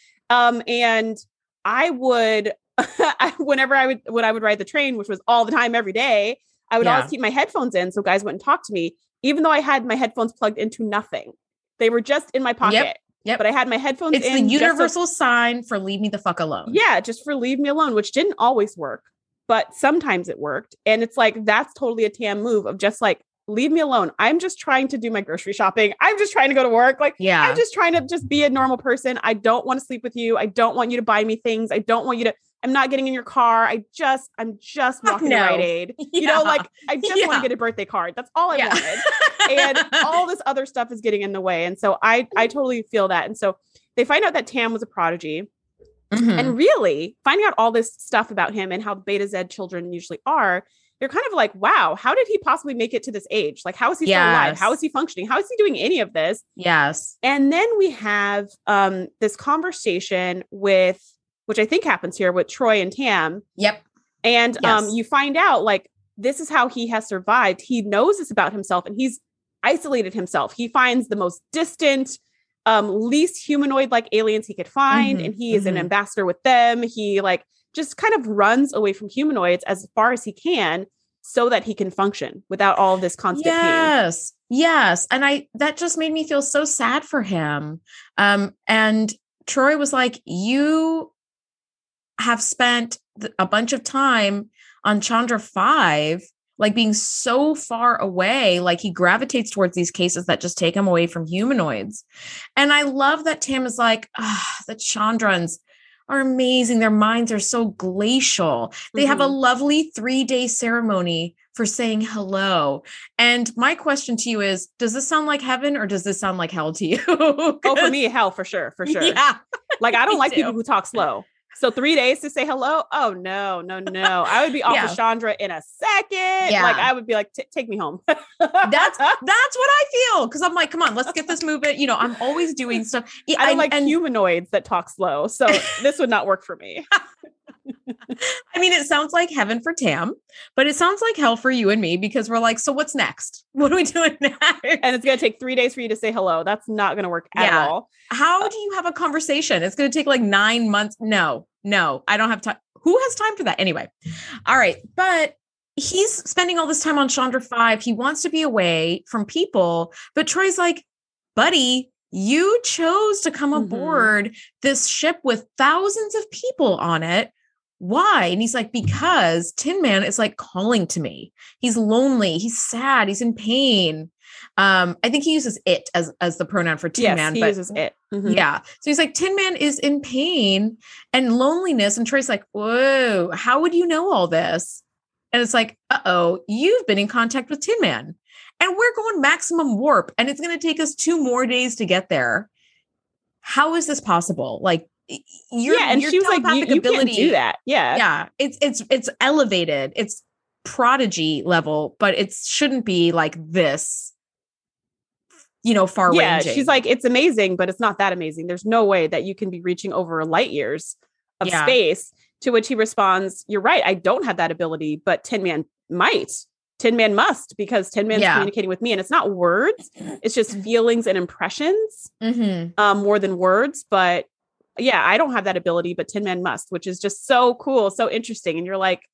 Speaker 2: And I would when I would ride the train, which was all the time every day, I would always keep my headphones in so guys wouldn't talk to me, even though I had my headphones plugged into nothing. They were just in my pocket. Yep. But I had my headphones in.
Speaker 1: It's the universal sign for leave me the fuck alone.
Speaker 2: Yeah, just for leave me alone, which didn't always work, but sometimes it worked. And it's like, that's totally a Tam move of just like, leave me alone. I'm just trying to do my grocery shopping. I'm just trying to go to work. Like, I'm just trying to just be a normal person. I don't want to sleep with you. I don't want you to buy me things. I don't want you to, I'm not getting in your car. I'm just walking to Rite Aid. You know, like I just want to get a birthday card. That's all I wanted. And all this other stuff is getting in the way. And so I totally feel that. And so they find out that Tam was a prodigy. And really finding out all this stuff about him and how Beta Z children usually are, you're kind of like, wow, how did he possibly make it to this age? Like, how is he still alive? How is he functioning? How is he doing any of this?
Speaker 1: Yes.
Speaker 2: And then we have this conversation with, which I think happens here with Troi and Tam.
Speaker 1: Yep.
Speaker 2: And you find out like, this is how he has survived. He knows this about himself and he's isolated himself. He finds the most distant, least humanoid like aliens he could find. And he is an ambassador with them. He like just kind of runs away from humanoids as far as he can so that he can function without all of this constant pain.
Speaker 1: Yes. And that just made me feel so sad for him. And Troi was like, you have spent a bunch of time on Chandra 5, like being so far away, like he gravitates towards these cases that just take him away from humanoids. And I love that Tam is like, the Chandrans are amazing. Their minds are so glacial. They have a lovely 3-day ceremony for saying hello. And my question to you is, does this sound like heaven or does this sound like hell to you?
Speaker 2: Oh, for me, hell, for sure. For sure.
Speaker 1: Yeah.
Speaker 2: Like, I don't like people who talk slow. So 3 days to say hello? Oh, no. I would be off of Chandra in a second.
Speaker 1: Yeah.
Speaker 2: Like, I would be like, take me home.
Speaker 1: That's what I feel. Cause I'm like, come on, let's get this movement. You know, I'm always doing stuff.
Speaker 2: I don't like humanoids that talk slow. So this would not work for me.
Speaker 1: I mean, it sounds like heaven for Tam, but it sounds like hell for you and me because we're like, so what's next? What are we doing next?
Speaker 2: And it's going to take 3 days for you to say hello. That's not going to work at all.
Speaker 1: How do you have a conversation? It's going to take like 9 months. No, I don't have time. Who has time for that? Anyway. All right. But he's spending all this time on Chandra 5. He wants to be away from people, but Troy's like, buddy, you chose to come aboard this ship with thousands of people on it. Why? And he's like, because Tin Man is like calling to me. He's lonely. He's sad. He's in pain. I think he uses it as the pronoun for Tin Man.
Speaker 2: He uses it.
Speaker 1: Yeah. So he's like, Tin Man is in pain and loneliness. And Troy's like, whoa, how would you know all this? And it's like, uh-oh, you've been in contact with Tin Man. And we're going maximum warp. And it's going to take us 2 more days to get there. How is this possible? Like,
Speaker 2: and she was like, you can't do that.
Speaker 1: Yeah. It's elevated. It's prodigy level, but it shouldn't be like this, far ranging.
Speaker 2: Yeah. She's like, it's amazing, but it's not that amazing. There's no way that you can be reaching over light years of space. To which he responds, you're right. I don't have that ability, but Tin Man might. Tin Man must, because Tin Man's communicating with me, and it's not words. It's just feelings and impressions more than words. But yeah, I don't have that ability, but Tin Man must, which is just so cool, so interesting. And you're like,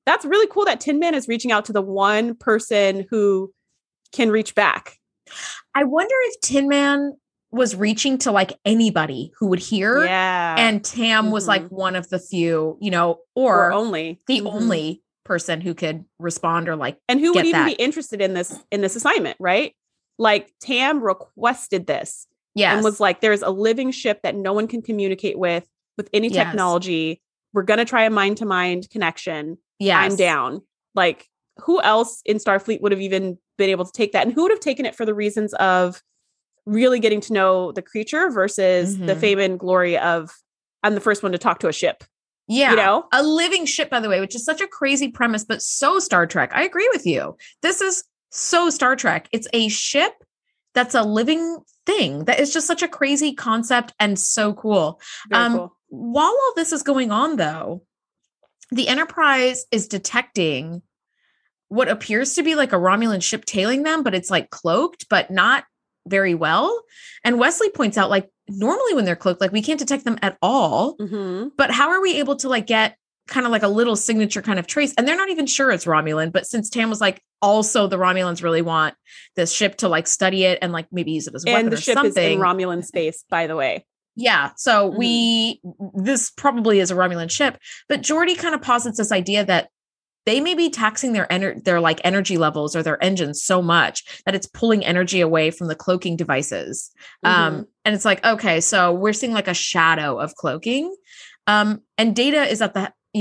Speaker 2: that's really cool that Tin Man is reaching out to the one person who can reach back.
Speaker 1: I wonder if Tin Man was reaching to like anybody who would hear.
Speaker 2: Yeah.
Speaker 1: And Tam was like one of the few, you know, or
Speaker 2: only
Speaker 1: the only person who could respond or like,
Speaker 2: and who would even be interested in this assignment, right? Like Tam requested this.
Speaker 1: Yes.
Speaker 2: And was like, there's a living ship that no one can communicate with any technology. We're going to try a mind-to-mind connection.
Speaker 1: Yes.
Speaker 2: I'm down. Like, who else in Starfleet would have even been able to take that? And who would have taken it for the reasons of really getting to know the creature versus the fame and glory of, I'm the first one to talk to a ship.
Speaker 1: Yeah.
Speaker 2: You know?
Speaker 1: A living ship, by the way, which is such a crazy premise, but so Star Trek. I agree with you. This is so Star Trek. It's a ship that's a living thing. That is just such a crazy concept and so cool.
Speaker 2: Cool.
Speaker 1: While all this is going on, though, the Enterprise is detecting what appears to be like a Romulan ship tailing them, but it's like cloaked, but not very well. And Wesley points out, like, normally when they're cloaked, like we can't detect them at all. But how are we able to like get kind of like a little signature kind of trace? And they're not even sure it's Romulan. But since Tam was like, also the Romulans really want this ship to like study it and like maybe use it as a weapon.
Speaker 2: And the ship is in Romulan space, by the way.
Speaker 1: Yeah. So this probably is a Romulan ship, but Geordi kind of posits this idea that they may be taxing their like energy levels or their engines so much that it's pulling energy away from the cloaking devices. And it's like, okay, so we're seeing like a shadow of cloaking. And Data's at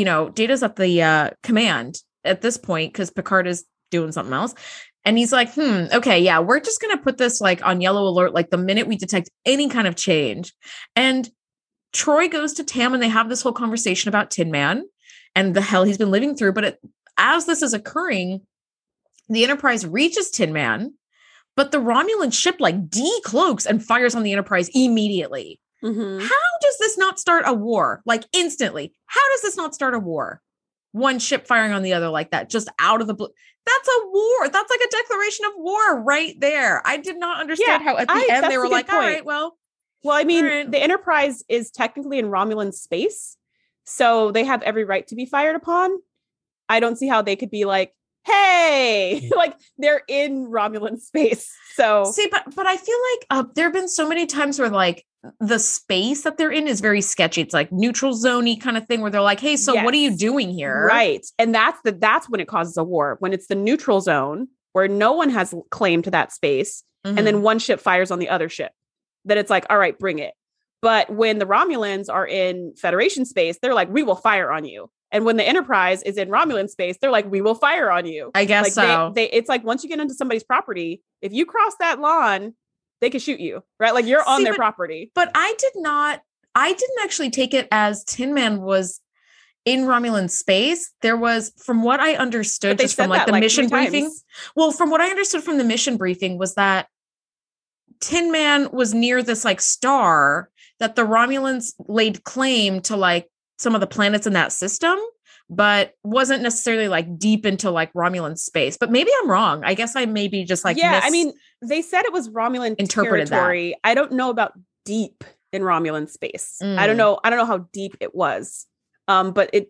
Speaker 1: the command at this point, because Picard is doing something else. And he's like, okay, yeah, we're just going to put this like on yellow alert, like the minute we detect any kind of change. And Troy goes to Tam and they have this whole conversation about Tin Man and the hell he's been living through. But as this is occurring, the Enterprise reaches Tin Man, but the Romulan ship like decloaks and fires on the Enterprise immediately. How does this not start a war? Like instantly. How does this not start a war? One ship firing on the other like that, just out of the blue. That's a war. That's like a declaration of war right there. I did not understand how at the end they were like, all right, well,
Speaker 2: I mean, the Enterprise is technically in Romulan space, so they have every right to be fired upon. I don't see how they could be like, hey, like they're in Romulan space. So
Speaker 1: see, but I feel like there have been so many times where like the space that they're in is very sketchy. It's like neutral zone-y kind of thing where they're like, hey, so what are you doing here?
Speaker 2: Right. And that's when it causes a war, when it's the neutral zone where no one has claim to that space. And then one ship fires on the other ship. Then it's like, all right, bring it. But when the Romulans are in Federation space, they're like, we will fire on you. And when the Enterprise is in Romulan space, they're like, we will fire on you.
Speaker 1: I guess
Speaker 2: like
Speaker 1: so.
Speaker 2: It's like once you get into somebody's property, if you cross that lawn, they can shoot you, right? Like you're on their property.
Speaker 1: But I didn't actually take it as Tin Man was in Romulan space. There was, from what I understood, just from like the mission briefing. Well, from what I understood from the mission briefing was that Tin Man was near this like star that the Romulans laid claim to like some of the planets in that system, but wasn't necessarily like deep into like Romulan space. But maybe I'm wrong. I guess I maybe just like
Speaker 2: I mean, they said it was Romulan territory. I don't know about deep in Romulan space. I don't know how deep it was. But it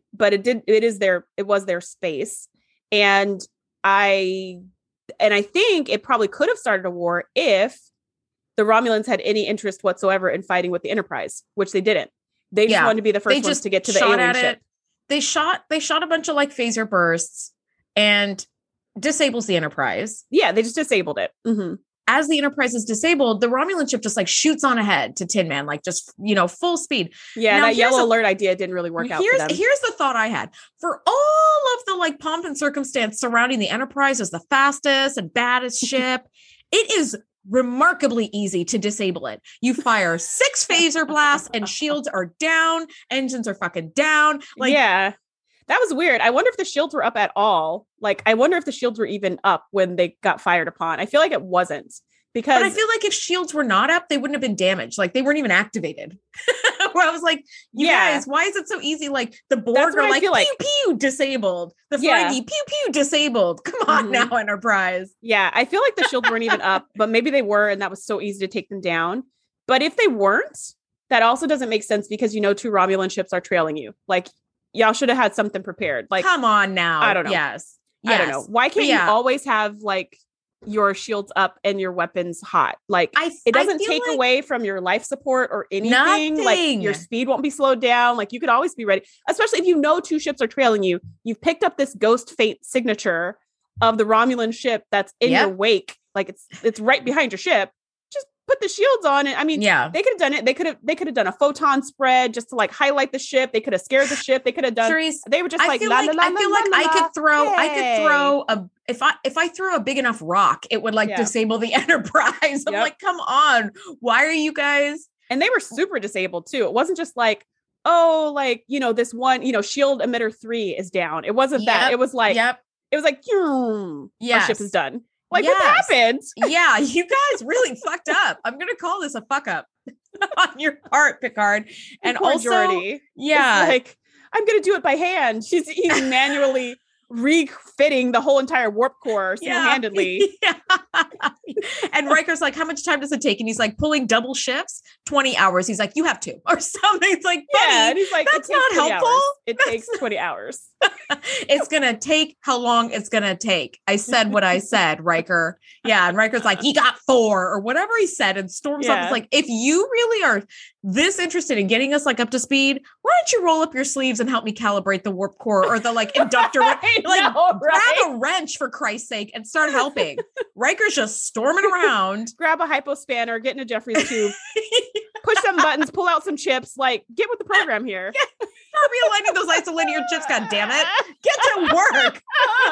Speaker 2: was their space. And I think it probably could have started a war if the Romulans had any interest whatsoever in fighting with the Enterprise, which they didn't. They just wanted to be the first ones to get to the alien ship.
Speaker 1: They shot a bunch of like phaser bursts and disables the Enterprise.
Speaker 2: Yeah, they just disabled it.
Speaker 1: As the Enterprise is disabled, the Romulan ship just like shoots on ahead to Tin Man, like just, full speed.
Speaker 2: Yeah, now, that yellow alert idea didn't really work out for them.
Speaker 1: Here's the thought I had. For all of the like pomp and circumstance surrounding the Enterprise as the fastest and baddest ship, it is remarkably easy to disable it. You fire 6 phaser blasts and shields are down, engines are fucking down. Like,
Speaker 2: yeah, that was weird. I wonder if the shields were up at all. Like, I wonder if the shields were even up when they got fired upon. I feel like it wasn't, because
Speaker 1: but I feel like if shields were not up, they wouldn't have been damaged. Like they weren't even activated. Where I was like, you guys, why is it so easy? Like the Borg are like, pew, pew, disabled. The Ferengi, pew, pew, disabled. Come on now, Enterprise.
Speaker 2: Yeah, I feel like the shields weren't even up, but maybe they were, and that was so easy to take them down. But if they weren't, that also doesn't make sense, because 2 Romulan ships are trailing you. Like y'all should have had something prepared. Like,
Speaker 1: come on now.
Speaker 2: I don't know.
Speaker 1: Yes.
Speaker 2: I don't know. Why can't you always have like your shields up and your weapons hot? Like, it doesn't take away from your life support or anything.
Speaker 1: Nothing.
Speaker 2: Like, your speed won't be slowed down. Like, you could always be ready, especially if you know 2 ships are trailing you. You've picked up this ghost fate signature of the Romulan ship that's in your wake. Like, it's right behind your ship. Just put the shields on. And I mean, they could have done it. They could have done a photon spread just to like highlight the ship. They could have scared the ship. They could have done. They were just
Speaker 1: I feel like I could throw a if I threw a big enough rock, it would like disable the Enterprise. I'm like, come on, why are you guys?
Speaker 2: And they were super disabled too. It wasn't just like, oh, like, you know, this one, you know, shield emitter 3 is down. It wasn't that. It was like, it was like, our ship is done. Like, what happened?
Speaker 1: Yeah, you guys really fucked up. I'm gonna call this a fuck up on your part, Picard. And
Speaker 2: poor
Speaker 1: also,
Speaker 2: Geordi. Yeah, like, I'm gonna do it by hand. He's manually refitting the whole entire warp core single-handedly.
Speaker 1: Yeah. And Riker's like, how much time does it take? And he's like, pulling double shifts, 20 hours. He's like, you have 2 or something. It's like, buddy,
Speaker 2: and he's like,
Speaker 1: that's not helpful.
Speaker 2: Hours. It takes 20 hours.
Speaker 1: It's going to take how long it's going to take. I said what I said, Riker. Yeah. And Riker's like, he got 4 or whatever he said. And storms up. It's like, if you really are this interested in getting us like up to speed, why don't you roll up your sleeves and help me calibrate the warp core or the like inductor? Grab a wrench for Christ's sake and start helping. Riker's just storming around.
Speaker 2: Grab a hypo spanner, get in a Jeffries tube, push some buttons, pull out some chips, like, get with the program here.
Speaker 1: Start realigning those isolinear chips, God damn it. Get to work.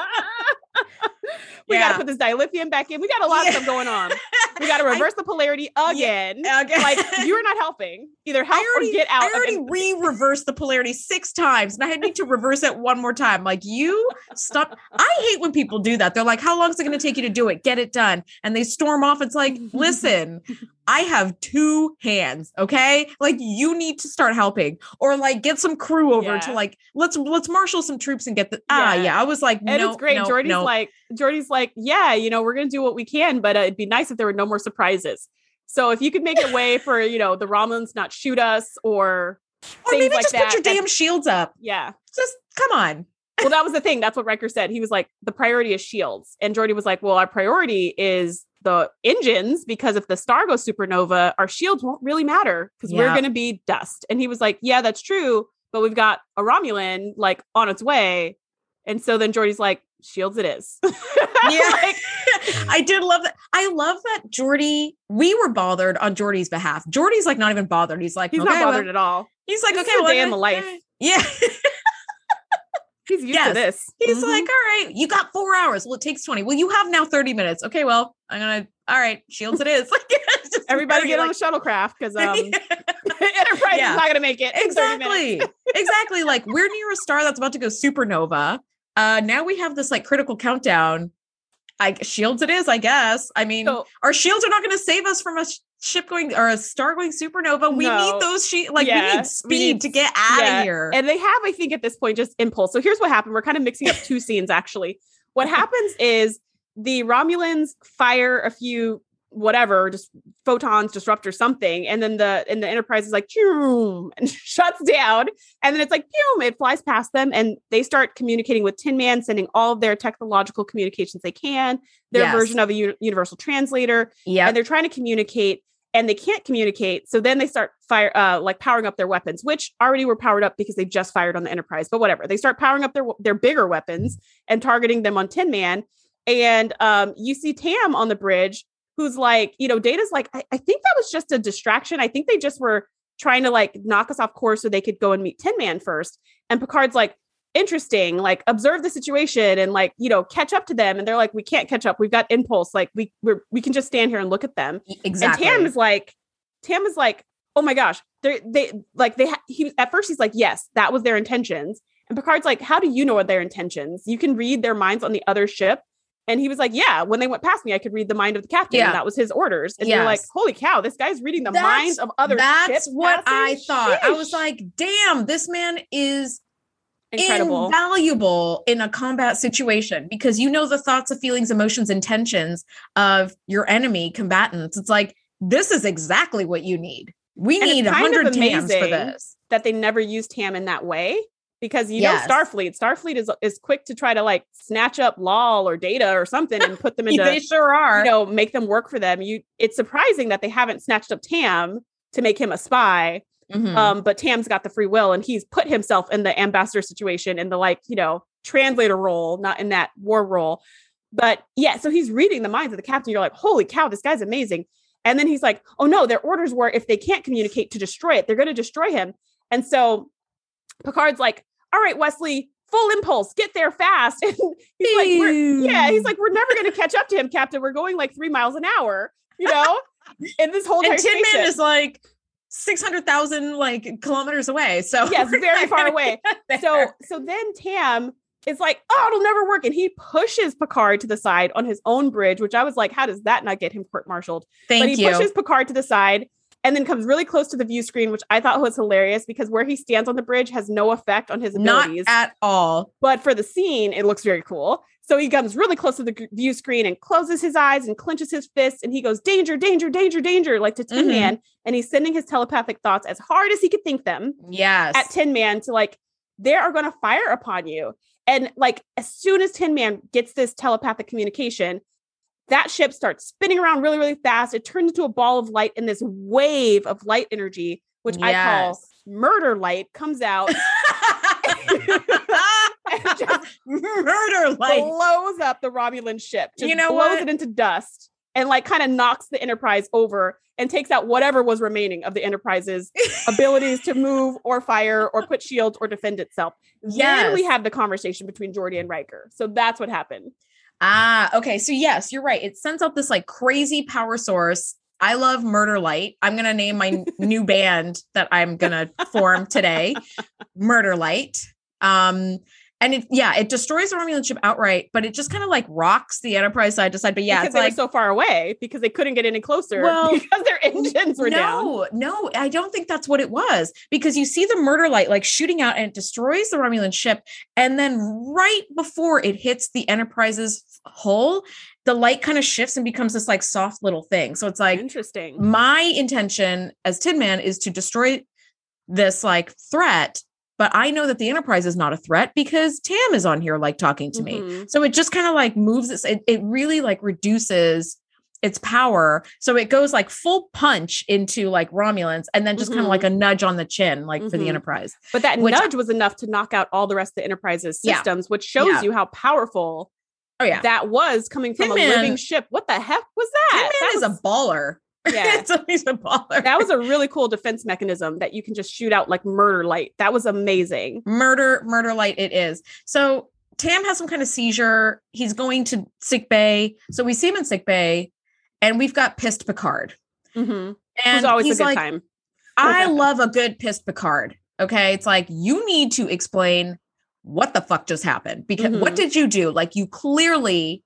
Speaker 2: We got to put this dilithium back in. We got a lot of stuff going on. We got to reverse the polarity again. Like, you're not helping. Either help or get out.
Speaker 1: I already reversed the polarity 6 times and I need to reverse it one more time. Like, you stop. I hate when people do that. They're like, how long is it going to take you to do it? Get it done. And they storm off. It's like, listen, I have 2 hands. Okay. Like, you need to start helping or like get some crew over to like, let's marshal some troops and get the, I was like,
Speaker 2: and it's great. Geordi's like, yeah, you know, we're going to do what we can, but it'd be nice if there were no more surprises. So if you could make a way for, you know, the Romulans not shoot us or things
Speaker 1: maybe
Speaker 2: like
Speaker 1: just
Speaker 2: that.
Speaker 1: Put your damn shields up.
Speaker 2: Yeah.
Speaker 1: Just come on.
Speaker 2: Well, that was the thing. That's what Riker said. He was like, the priority is shields. And Geordi was like, well, our priority is the engines, because if the star goes supernova, our shields won't really matter because we're going to be dust. And he was like, yeah, that's true. But we've got a Romulan like on its way. And so then Geordi's like, shields it is.
Speaker 1: Yeah. Like, I did love that. I love that Geordi, we were bothered on Geordi's behalf. Geordi's like not even bothered. He's like,
Speaker 2: he's not bothered at all.
Speaker 1: He's like,
Speaker 2: this
Speaker 1: okay,
Speaker 2: day in the life.
Speaker 1: Yeah.
Speaker 2: He's used to this.
Speaker 1: He's like, all right, you got 4 hours. Well, it takes 20. Well, you have now 30 minutes. Okay, well, all right, shields it is. Like,
Speaker 2: everybody get on the shuttlecraft because Enterprise is not going to make it.
Speaker 1: Exactly. Like, we're near a star that's about to go supernova. Now we have this like critical countdown. Shields it is, I guess. I mean, our shields are not going to save us from a ship going or a star going supernova. We need those we need speed to get out of here.
Speaker 2: And they have, I think, at this point, just impulse. So here's what happened. We're kind of mixing up 2 scenes, actually. What happens is the Romulans fire a few just photons, disruptor, something, and then the Enterprise is like, choom, and shuts down, and then it's like, boom, it flies past them, and they start communicating with Tin Man, sending all of their technological communications they can, their version of a universal translator, and they're trying to communicate, and they can't communicate, so then they start powering up their weapons, which already were powered up because they just fired on the Enterprise, but whatever. They start powering up their bigger weapons and targeting them on Tin Man, and you see Tam on the bridge, who's like, you know, Data's like, I think that was just a distraction. I think they just were trying to like knock us off course so they could go and meet Tin Man first. And Picard's like, interesting, like observe the situation and like, you know, catch up to them. And they're like, we can't catch up. We've got impulse. Like we can just stand here and look at them.
Speaker 1: Exactly.
Speaker 2: And Tam is like, oh my gosh, at first he's like, yes, that was their intentions. And Picard's like, how do you know what their intentions? You can read their minds on the other ship. And he was like, yeah, when they went past me, I could read the mind of the captain. Yeah. And that was his orders. And you're like, holy cow, this guy's reading the minds of other ships.
Speaker 1: That's what I thought. Sheesh. I was like, damn, this man is incredible, invaluable in a combat situation because you know the thoughts, of feelings, emotions, intentions of your enemy combatants. It's like, this is exactly what you need. We need 100 Tams for this.
Speaker 2: That they never used Tam in that way. because you
Speaker 1: Yes.
Speaker 2: know Starfleet is quick to try to like snatch up Lal or Data or something and put them into
Speaker 1: They sure are.
Speaker 2: you know, make them work for them. It's surprising that they haven't snatched up Tam to make him a spy. But Tam's got the free will and he's put himself in the ambassador situation in the like, you know, translator role, not in that war role. But yeah, so he's reading the minds of the captain. You're like, holy cow, this guy's amazing. And then he's like, oh no, their orders were if they can't communicate to destroy it, they're going to destroy him. And so Picard's like, all right, Wesley, full impulse, get there fast. And he's like, we're never going to catch up to him, Captain. We're going like 3 miles an hour, you know? And this whole
Speaker 1: and
Speaker 2: entire
Speaker 1: Tin Man
Speaker 2: spaceship
Speaker 1: is like 600,000 like kilometers away. So
Speaker 2: yes, very far away. So then Tam is like, oh, it'll never work. And he pushes Picard to the side on his own bridge, which I was like, how does that not get him court-martialed? But he pushes Picard to the side and then comes really close to the view screen, which I thought was hilarious because where he stands on the bridge has no effect on his abilities.
Speaker 1: Not at all.
Speaker 2: But for the scene, it looks very cool. So he comes really close to the view screen and closes his eyes and clenches his fists. And he goes, danger, danger, danger, danger, like to Tin Man. And he's sending his telepathic thoughts as hard as he could think them.
Speaker 1: Yes.
Speaker 2: At Tin Man to like, they are going to fire upon you. And like, as soon as Tin Man gets this telepathic communication, that ship starts spinning around really, really fast. It turns into a ball of light and this wave of light energy, which I call murder light, comes out. And just
Speaker 1: murder light
Speaker 2: blows up the Romulan ship. Just blows
Speaker 1: what?
Speaker 2: it into dust and like kind of knocks the Enterprise over and takes out whatever was remaining of the Enterprise's abilities to move or fire or put shields or defend itself. Then we have the conversation between Geordi and Riker. So that's what happened.
Speaker 1: Okay. So yes, you're right. It sends out this like crazy power source. I love Murder Light. I'm going to name my new band that I'm going to form today, Murder Light. And it destroys the Romulan ship outright, but it just kind of like rocks the Enterprise side to side. But yeah,
Speaker 2: because they were so far away because they couldn't get any closer because their engines were down.
Speaker 1: No, I don't think that's what it was, because you see the Murder Light like shooting out and it destroys the Romulan ship. And then right before it hits the Enterprise's hull, the light kind of shifts and becomes this like soft little thing. So it's like,
Speaker 2: interesting.
Speaker 1: My intention as Tin Man is to destroy this like threat. But I know that the Enterprise is not a threat because Tam is on here, like talking to me. So it just kind of like moves it really like reduces its power. So it goes like full punch into like Romulans and then just kind of like a nudge on the chin, like for the Enterprise.
Speaker 2: But that nudge was enough to knock out all the rest of the Enterprise's systems, which shows you how powerful that was coming from
Speaker 1: Tin
Speaker 2: a
Speaker 1: Man,
Speaker 2: living ship. What the heck was that?
Speaker 1: Tin Man is a baller.
Speaker 2: Yeah,
Speaker 1: he's a baller.
Speaker 2: That was a really cool defense mechanism that you can just shoot out like murder light. That was amazing.
Speaker 1: Murder light. It is. So Tam has some kind of seizure. He's going to sick bay. So we see him in sick bay, and we've got pissed Picard.
Speaker 2: And who's always a good time.
Speaker 1: I love a good pissed Picard. Okay, it's like you need to explain what the fuck just happened because what did you do? Like you clearly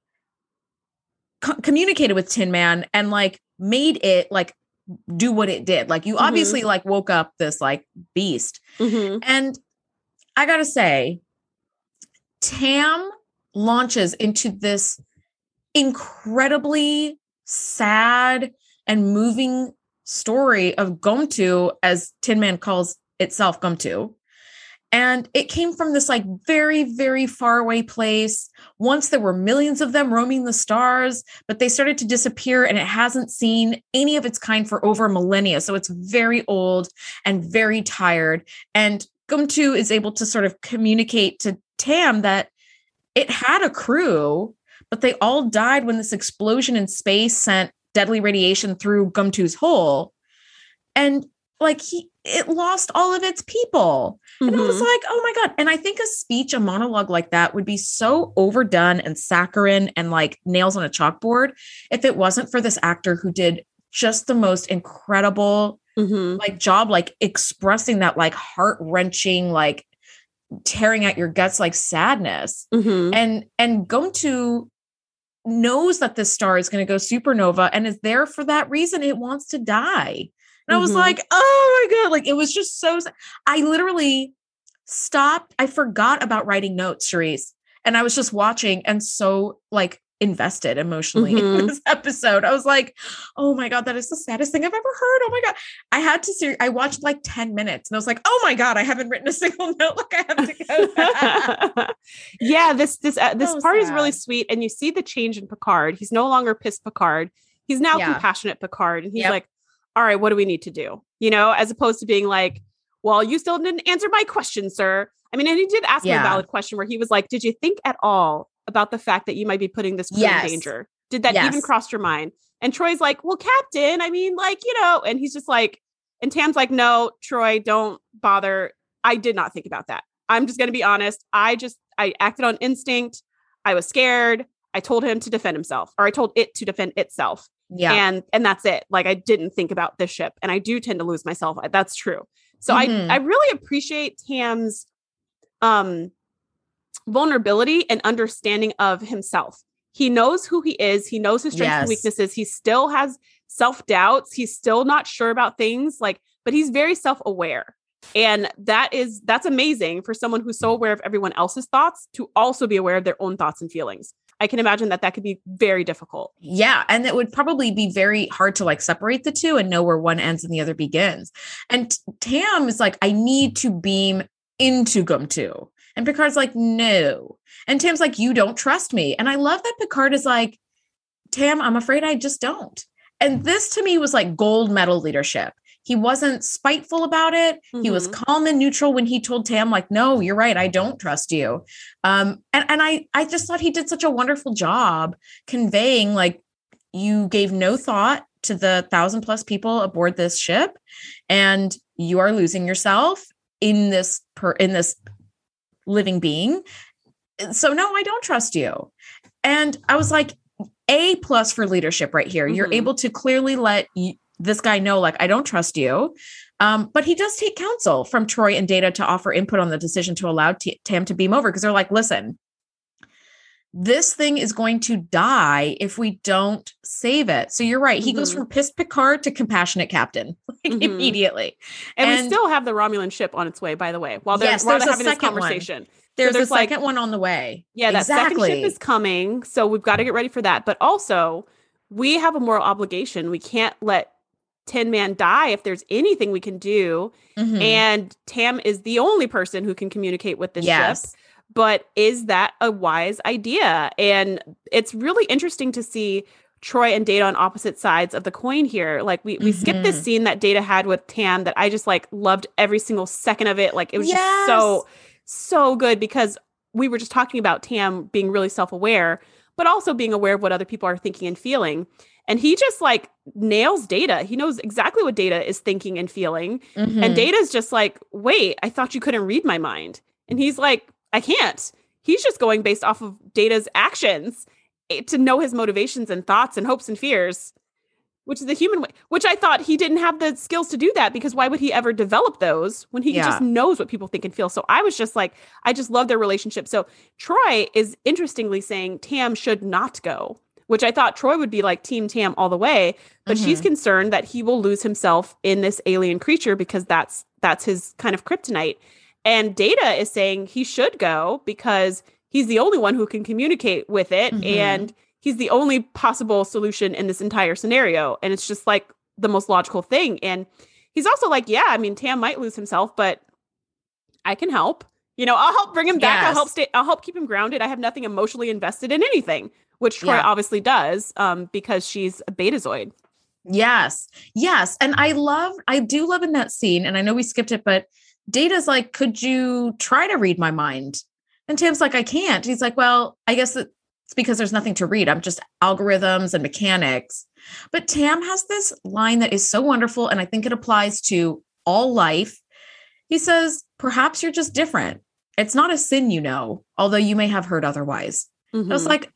Speaker 1: communicated with Tin Man and like made it like do what it did. Like you obviously like woke up this like beast. And I gotta say, Tam launches into this incredibly sad and moving story of Gomtu, as Tin Man calls itself, Gomtu. And it came from this like very, very far away place. Once there were millions of them roaming the stars, but they started to disappear and it hasn't seen any of its kind for over millennia. So it's very old and very tired. And Gomtu is able to sort of communicate to Tam that it had a crew, but they all died when this explosion in space sent deadly radiation through Gumtu's hull. And like it lost all of its people. And I was like, oh my God. And I think a monologue like that would be so overdone and saccharine and like nails on a chalkboard if it wasn't for this actor who did just the most incredible like job, like expressing that like heart-wrenching, like tearing at your guts, like sadness. And Gomtu knows that this star is going to go supernova and is there for that reason. It wants to die. And I was like, oh my God, like it was just so, I literally stopped. I forgot about writing notes, Charisse. And I was just watching and so like invested emotionally in this episode. I was like, oh my God, that is the saddest thing I've ever heard. Oh my God. I had to I watched like 10 minutes and I was like, oh my God, I haven't written a single note. Like I have to go back.
Speaker 2: Yeah, this
Speaker 1: So
Speaker 2: part is really
Speaker 1: sad.
Speaker 2: sweet. And you see the change in Picard. He's no longer pissed Picard. He's now
Speaker 1: Yeah.
Speaker 2: compassionate Picard. And he's
Speaker 1: Yep.
Speaker 2: like, all right, what do we need to do? You know, as opposed to being like, well, you still didn't answer my question, sir. I mean, and he did ask him a
Speaker 1: Yeah.
Speaker 2: valid question where he was like, did you think at all about the fact that you might be putting this crew
Speaker 1: Yes.
Speaker 2: in danger? Did that
Speaker 1: Yes.
Speaker 2: even cross your mind? And Troy's like, well, Captain, I mean, like, you know, and he's just like, and Tam's like, no, Troy, don't bother. I did not think about that. I'm just going to be honest. I acted on instinct. I was scared. I told him to defend himself, or I told it to defend itself.
Speaker 1: Yeah.
Speaker 2: And that's it. Like, I didn't think about this ship, and I do tend to lose myself. That's true. So
Speaker 1: Mhm.
Speaker 2: I really appreciate Tam's vulnerability and understanding of himself. He knows who he is. He knows his strengths
Speaker 1: Yes.
Speaker 2: and weaknesses. He still has self-doubts. He's still not sure about things, like, but he's very self-aware. And that's amazing for someone who's so aware of everyone else's thoughts to also be aware of their own thoughts and feelings. I can imagine that could be very difficult.
Speaker 1: Yeah. And it would probably be very hard to like separate the two and know where one ends and the other begins. And Tam is like, I need to beam into Gumtu. And Picard's like, no. And Tam's like, you don't trust me. And I love that Picard is like, Tam, I'm afraid I just don't. And this to me was like gold medal leadership. He wasn't spiteful about it. He was calm and neutral when he told Tam, like, no, you're right. I don't trust you. And I just thought he did such a wonderful job conveying, like, you gave no thought to the 1,000+ people aboard this ship, and you are losing yourself in this living being. So no, I don't trust you. And I was like, A+ for leadership right here. You're able to clearly let this guy know, like, I don't trust you. But he does take counsel from Troy and Data to offer input on the decision to allow Tam to beam over, because they're like, listen, this thing is going to die if we don't save it. So you're right. He goes from pissed Picard to compassionate captain immediately.
Speaker 2: And we still have the Romulan ship on its way, by the way, while they're having this conversation.
Speaker 1: There's a second one on the way.
Speaker 2: Yeah, that second ship is coming. So we've got to get ready for that. But also, we have a moral obligation. We can't let Tin Man die if there's anything we can do. And Tam is the only person who can communicate with the ship. But is that a wise idea? And it's really interesting to see Troy and Data on opposite sides of the coin here. Like we skipped this scene that Data had with Tam that I just like loved every single second of it. Like it was just so good, because we were just talking about Tam being really self-aware, but also being aware of what other people are thinking and feeling. And he just like nails Data. He knows exactly what Data is thinking and feeling. And Data's just like, wait, I thought you couldn't read my mind. And he's like, I can't. He's just going based off of Data's actions to know his motivations and thoughts and hopes and fears, which is the human way, which I thought he didn't have the skills to do that, because why would he ever develop those when he just knows what people think and feel? So I was just like, I just love their relationship. So Troy is interestingly saying Tam should not go, which I thought Troy would be like Team Tam all the way. But she's concerned that he will lose himself in this alien creature because that's his kind of kryptonite. And Data is saying he should go because he's the only one who can communicate with it. And he's the only possible solution in this entire scenario. And it's just like the most logical thing. And he's also like, yeah, I mean, Tam might lose himself, but I can help. You know, I'll help bring him back. I'll help keep him grounded. I have nothing emotionally invested in anything, which Troy obviously does, because she's a Betazoid.
Speaker 1: Yes. And I do love in that scene, and I know we skipped it, but Data's like, could you try to read my mind? And Tam's like, I can't. He's like, well, I guess it's because there's nothing to read. I'm just algorithms and mechanics. But Tam has this line that is so wonderful, and I think it applies to all life. He says, perhaps you're just different. It's not a sin, you know, although you may have heard otherwise. I was like,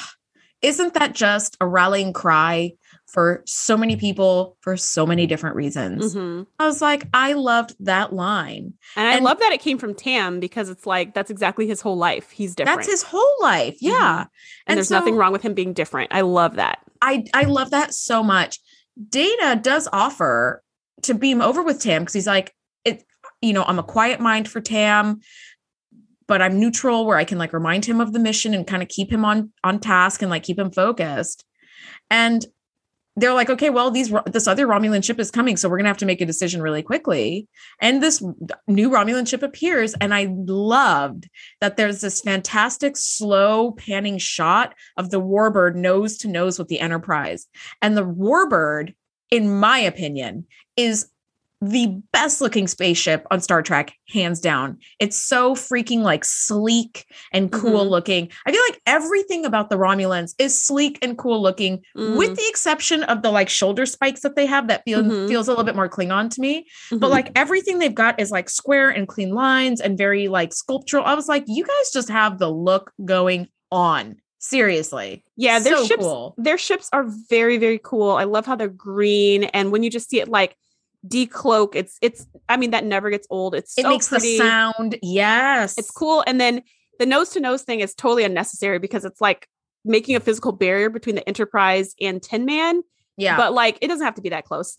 Speaker 1: isn't that just a rallying cry for so many people for so many different reasons? I was like, I loved that line.
Speaker 2: And I love that it came from Tam, because it's like, that's exactly his whole life. He's different.
Speaker 1: That's his whole life. Yeah.
Speaker 2: And there's nothing wrong with him being different. I love that.
Speaker 1: I love that so much. Data does offer to beam over with Tam, because he's like, I'm a quiet mind for Tam. but I'm neutral where I can like remind him of the mission and kind of keep him on task and like keep him focused. And they're like, okay, well, this other Romulan ship is coming, so we're gonna have to make a decision really quickly. And this new Romulan ship appears, and I loved that there's this fantastic slow panning shot of the Warbird nose to nose with the Enterprise. And the Warbird, in my opinion, is the best looking spaceship on Star Trek, hands down. It's so freaking like sleek and cool looking. I feel like everything about the Romulans is sleek and cool looking, with the exception of the like shoulder spikes that they have that feels a little bit more Klingon to me. But like everything they've got is like square and clean lines and very like sculptural. I was like, you guys just have the look going on. Seriously.
Speaker 2: Yeah,
Speaker 1: cool.
Speaker 2: Their ships are very, very cool. I love how they're green. And when you just see it like decloak, it's I mean, that never gets old. It
Speaker 1: makes
Speaker 2: pretty.
Speaker 1: The sound. Yes.
Speaker 2: It's cool. And then the nose to nose thing is totally unnecessary because it's like making a physical barrier between the Enterprise and Tin Man.
Speaker 1: Yeah.
Speaker 2: But like, it doesn't have to be that close.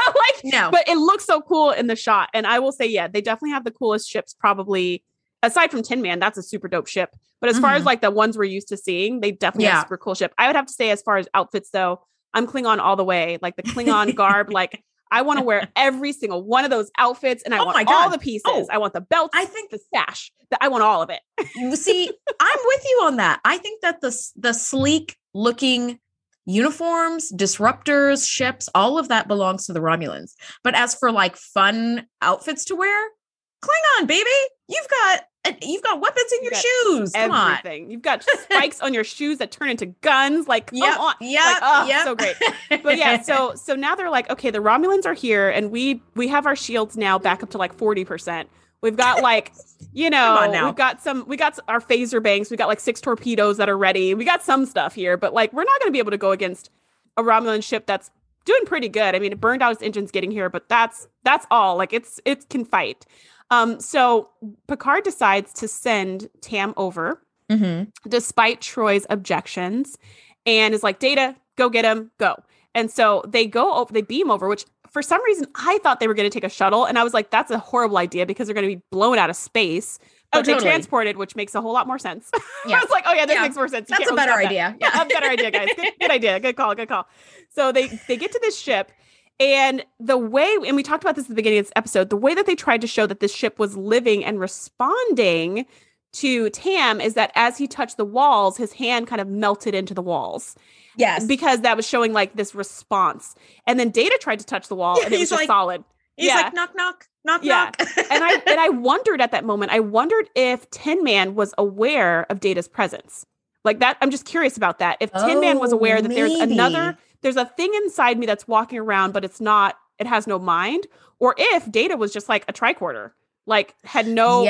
Speaker 1: No.
Speaker 2: But it looks so cool in the shot. And I will say, yeah, they definitely have the coolest ships probably aside from Tin Man. That's a super dope ship. But as far as like the ones we're used to seeing, they definitely have a super cool ship. I would have to say as far as outfits though, I'm Klingon all the way. Like the Klingon garb, like I want to wear every single one of those outfits, and I want all the pieces. I want the belt. I think the sash. I want all of it.
Speaker 1: See, I'm with you on that. I think that the sleek looking uniforms, disruptors, ships, all of that belongs to the Romulans. But as for like fun outfits to wear, Klingon, baby, you've got weapons in your shoes. Come
Speaker 2: everything. You've got spikes on your shoes that turn into guns. Like, come on.
Speaker 1: Yeah.
Speaker 2: So great. But yeah, so now they're like, okay, the Romulans are here, and we have our shields now back up to like 40%. We've got like, we got our phaser banks. We got like 6 torpedoes that are ready. We got some stuff here, but like, we're not going to be able to go against a Romulan ship that's doing pretty good. I mean, it burned out its engines getting here, but that's all. Like, it can fight. So Picard decides to send Tam over despite Troy's objections and is like, Data, go get him, go. And so they go over, they beam over, which for some reason I thought they were going to take a shuttle. And I was like, that's a horrible idea because they're going to be blown out of space. But they transported, which makes a whole lot more sense. Yeah. I was like, oh yeah, this makes more sense.
Speaker 1: That's a better idea.
Speaker 2: Yeah, a better idea, guys. Good idea. Good call. So they get to this ship. And the way, and we talked about this at the beginning of this episode, the way that they tried to show that this ship was living and responding to Tam is that as he touched the walls, his hand kind of melted into the walls.
Speaker 1: Yes.
Speaker 2: Because that was showing like this response. And then Data tried to touch the wall and it was just solid.
Speaker 1: He's like, knock, knock, knock, knock.
Speaker 2: And I wondered at that moment, if Tin Man was aware of Data's presence. Like that, I'm just curious about that. If Tin Man was aware that there's a thing inside me that's walking around, but it has no mind. Or if Data was just like a tricorder, like had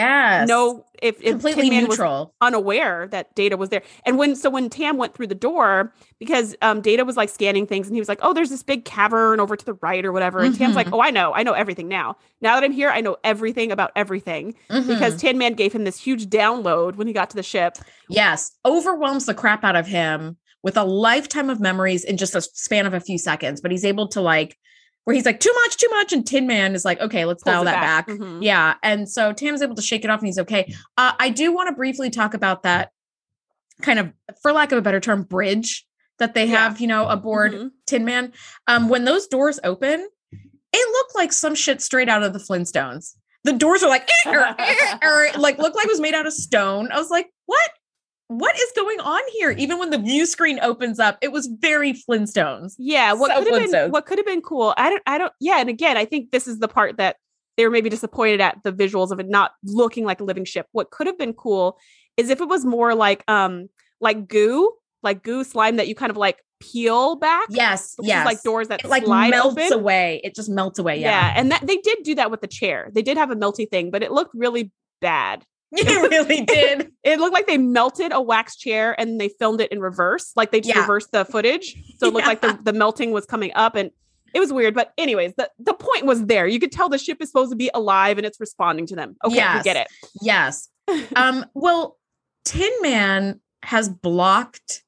Speaker 2: if
Speaker 1: completely
Speaker 2: Tin Man
Speaker 1: neutral,
Speaker 2: was unaware that Data was there. And when Tam went through the door, because Data was like scanning things and he was like, oh, there's this big cavern over to the right or whatever. And Tam's like, oh, I know everything now. Now that I'm here, I know everything about everything because Tin Man gave him this huge download when he got to the ship.
Speaker 1: Yes. Overwhelms the crap out of him with a lifetime of memories in just a span of a few seconds. But he's able to like, where he's like, too much. And Tin Man is like, okay, let's dial that back. Yeah. And so Tam's able to shake it off and he's okay. I do want to briefly talk about that kind of, for lack of a better term, bridge that they have, aboard Tin Man. When those doors open, it looked like some shit straight out of the Flintstones. The doors are like, like look like it was made out of stone. I was like, what is going on here? Even when the view screen opens up, it was very Flintstones.
Speaker 2: Yeah. What could have been cool. I don't. Yeah. And again, I think this is the part that they were maybe disappointed at, the visuals of it not looking like a living ship. What could have been cool is if it was more like goo slime that you kind of like peel back.
Speaker 1: Yes. Yes.
Speaker 2: Like doors that
Speaker 1: like
Speaker 2: slide
Speaker 1: melts
Speaker 2: open.
Speaker 1: away. It just melts away.
Speaker 2: Yeah. And that they did do that with the chair. They did have a melty thing, but it looked really bad.
Speaker 1: It really did.
Speaker 2: It looked like they melted a wax chair and they filmed it in reverse. Like they just reversed the footage. So it looked like the melting was coming up and it was weird. But anyways, the point was there. You could tell the ship is supposed to be alive and it's responding to them. Okay, we get it.
Speaker 1: Yes. Well, Tin Man has blocked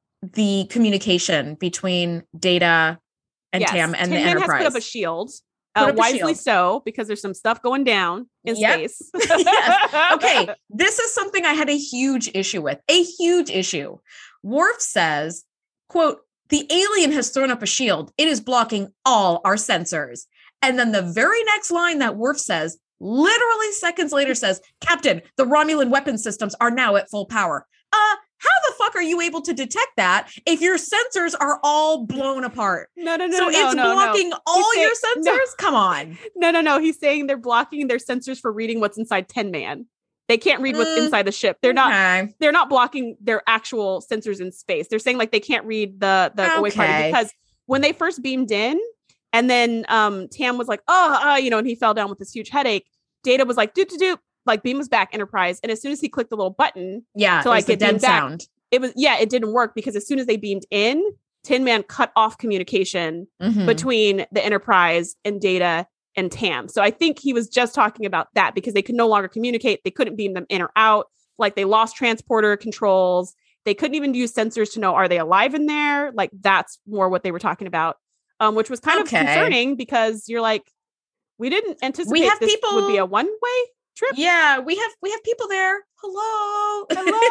Speaker 1: the communication between Data and Tam and the Enterprise.
Speaker 2: Tin Man has put up a shield.
Speaker 1: Put up a
Speaker 2: wisely
Speaker 1: shield.
Speaker 2: so, because there's some stuff going down in
Speaker 1: Yep.
Speaker 2: space.
Speaker 1: Yes. Okay. This is something I had a huge issue with. A huge issue. Worf says, quote, "The alien has thrown up a shield. It is blocking all our sensors." And then the very next line that Worf says, literally seconds later, says, "Captain, the Romulan weapon systems are now at full power." How the fuck are you able to detect that if your sensors are all blown apart?
Speaker 2: No.
Speaker 1: So it's blocking all your sensors? Come on.
Speaker 2: No. He's saying they're blocking their sensors for reading what's inside Tin Man. They can't read what's inside the ship. They're not blocking their actual sensors in space. They're saying like they can't read the away party, because when they first beamed in, and then Tam was like, and he fell down with this huge headache. Data was like, do, like beam was back, Enterprise. And as soon as he clicked the little button, to like get dead sound, it didn't work, because as soon as they beamed in, Tin Man cut off communication between the Enterprise and Data and Tam. So I think he was just talking about that, because they could no longer communicate. They couldn't beam them in or out. Like they lost transporter controls. They couldn't even use sensors to know, are they alive in there? Like that's more what they were talking about, which was kind of concerning, because you're like, we didn't anticipate this would be a one-way trip.
Speaker 1: Yeah, we have people there. Hello.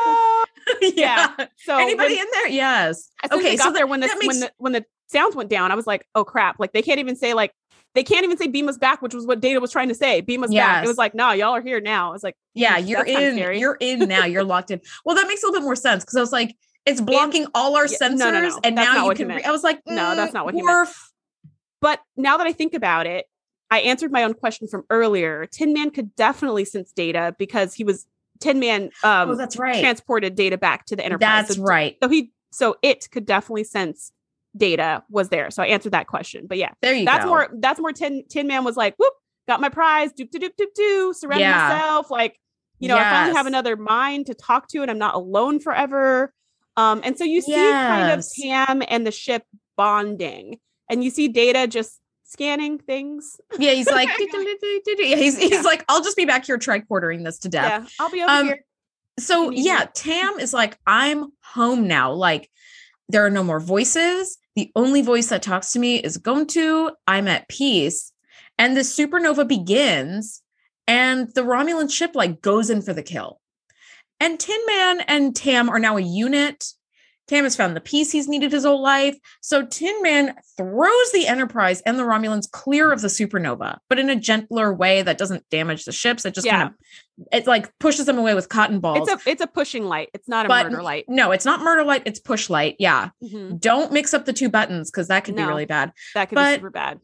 Speaker 2: Yeah. So
Speaker 1: anybody in there? Yes.
Speaker 2: Okay. So there, when the sounds went down, I was like, oh crap! Like they can't even say beam us back, which was what Data was trying to say. Beam us back. It was like, no, y'all are here now. I was like,
Speaker 1: yeah, you're in. You're in now. You're locked in. Well, that makes a little bit more sense, because I was like, it's blocking all our sensors,
Speaker 2: no.
Speaker 1: and
Speaker 2: that's
Speaker 1: now you can. I was like,
Speaker 2: no, that's not what he meant. But now that I think about it, I answered my own question from earlier. Tin Man could definitely sense Data, because Tin Man
Speaker 1: that's right,
Speaker 2: transported Data back to the Enterprise.
Speaker 1: That's right.
Speaker 2: So it could definitely sense Data was there. So I answered that question. But yeah,
Speaker 1: there you go.
Speaker 2: That's more Tin Man was like, whoop, got my prize, surrounded myself. Like, I finally have another mind to talk to, and I'm not alone forever. And so you see kind of Tam and the ship bonding, and you see Data just scanning things.
Speaker 1: Yeah, he's like, he's like, I'll just be back here tricordering this to death.
Speaker 2: Yeah, I'll be over here.
Speaker 1: So Tam is like, I'm home now. Like, there are no more voices. The only voice that talks to me is Gontu. I'm at peace. And the supernova begins, and the Romulan ship like goes in for the kill. And Tin Man and Tam are now a unit. Tam has found the peace he's needed his whole life. So Tin Man throws the Enterprise and the Romulans clear of the supernova, but in a gentler way that doesn't damage the ships. It just it like pushes them away with cotton balls.
Speaker 2: It's a pushing light. It's not a murder light.
Speaker 1: No, it's not murder light. It's push light. Yeah. Mm-hmm. Don't mix up the two buttons, because that could be really bad.
Speaker 2: That could be super bad.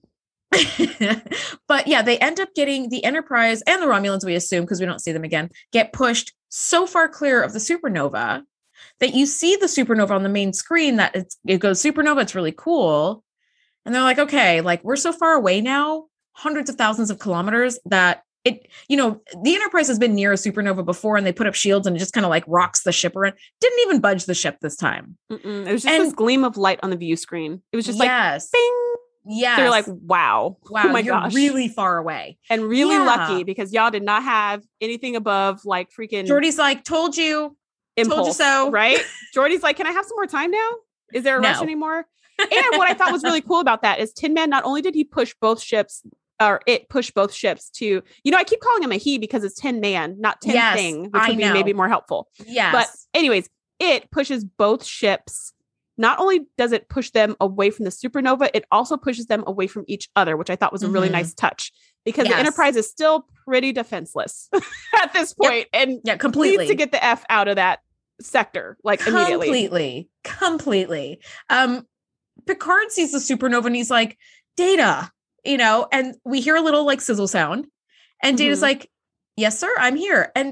Speaker 1: But yeah, they end up getting the Enterprise and the Romulans, we assume, because we don't see them again, get pushed so far clear of the supernova that you see the supernova on the main screen, that it goes supernova. It's really cool. And they're like, okay, like we're so far away now, hundreds of thousands of kilometers, that the Enterprise has been near a supernova before, and they put up shields and it just kind of like rocks the ship around. Didn't even budge the ship this time.
Speaker 2: It was just this gleam of light on the view screen. It was just like, bing.
Speaker 1: Yes.
Speaker 2: They're like, wow.
Speaker 1: Oh my gosh. Really far away.
Speaker 2: And really lucky, because y'all did not have anything above like freaking.
Speaker 1: Geordi's like, told you.
Speaker 2: Impulse,
Speaker 1: told you so.
Speaker 2: Right? Geordi's like, can I have some more time now? Is there a rush anymore? And what I thought was really cool about that is Tin Man, not only did he push both ships, or it pushed both ships to, I keep calling him a he because it's Tin Man, not Tin Thing, which would be maybe more helpful.
Speaker 1: Yes.
Speaker 2: But anyways, it pushes both ships. Not only does it push them away from the supernova, it also pushes them away from each other, which I thought was a really nice touch, because the Enterprise is still pretty defenseless at this point, and
Speaker 1: completely
Speaker 2: needs to get the F out of that sector, like immediately.
Speaker 1: Completely. Picard sees the supernova and he's like, Data, and we hear a little like sizzle sound, and Data's like, yes, sir, I'm here. And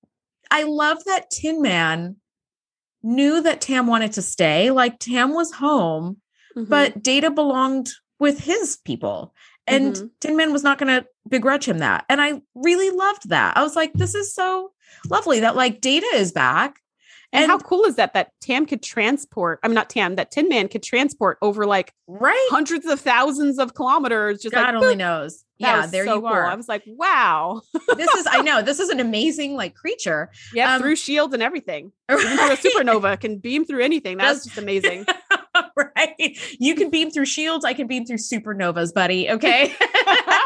Speaker 1: I love that Tin Man knew that Tam wanted to stay. Like, Tam was home, but Data belonged with his people, and Tin Man was not going to begrudge him that. And I really loved that. I was like, this is so lovely that like Data is back.
Speaker 2: And how cool is that Tam could transport, that Tin Man could transport over like hundreds of thousands of kilometers. Just
Speaker 1: God only knows. Yeah, there
Speaker 2: so
Speaker 1: you are.
Speaker 2: Cool. I was like, wow.
Speaker 1: This is an amazing like creature.
Speaker 2: Yeah, through shields and everything. Even through a supernova, can beam through anything. That's just amazing.
Speaker 1: Right. You can beam through shields. I can beam through supernovas, buddy. Okay.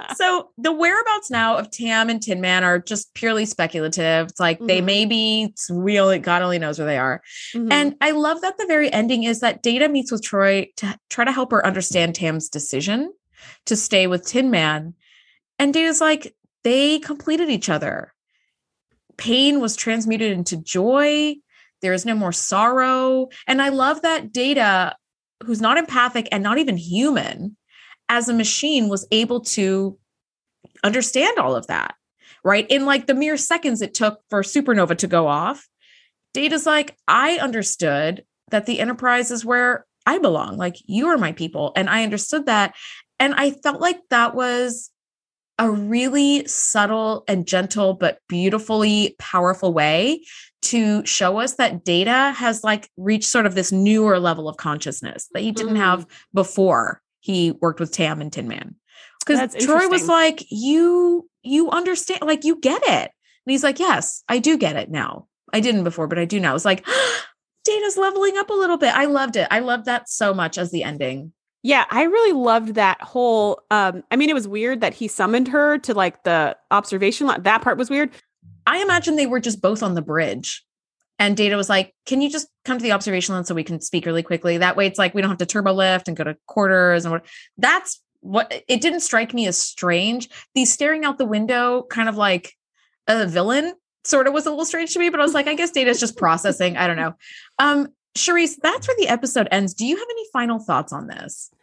Speaker 1: So the whereabouts now of Tam and Tin Man are just purely speculative. It's like they may be, God only knows where they are. And I love that the very ending is that Data meets with Troy to try to help her understand Tam's decision to stay with Tin Man. And Data's like, they completed each other. Pain was transmuted into joy. There is no more sorrow. And I love that Data, who's not empathic and not even human, as a machine was able to understand all of that, right? In like the mere seconds it took for Supernova to go off, Data's like, I understood that the Enterprise is where I belong. Like, you are my people. And I understood that. And I felt like that was a really subtle and gentle, but beautifully powerful way to show us that Data has like reached sort of this newer level of consciousness that he didn't have before he worked with Tam and Tin Man. Because Troy was like, you understand, like, you get it. And he's like, yes, I do get it now. I didn't before, but I do now. It's like, Data's leveling up a little bit. I loved it. I loved that so much as the ending.
Speaker 2: Yeah, I really loved that whole, I mean, it was weird that he summoned her to like the observation line. That part was weird.
Speaker 1: I imagine they were just both on the bridge. And Data was like, can you just come to the observation line so we can speak really quickly? That way it's like, we don't have to turbo lift and go to quarters and what. That's what, it didn't strike me as strange. The staring out the window, kind of like a villain, sort of was a little strange to me, but I was like, I guess Data's just processing. I don't know. Charisse, that's where the episode ends. Do you have any final thoughts on this?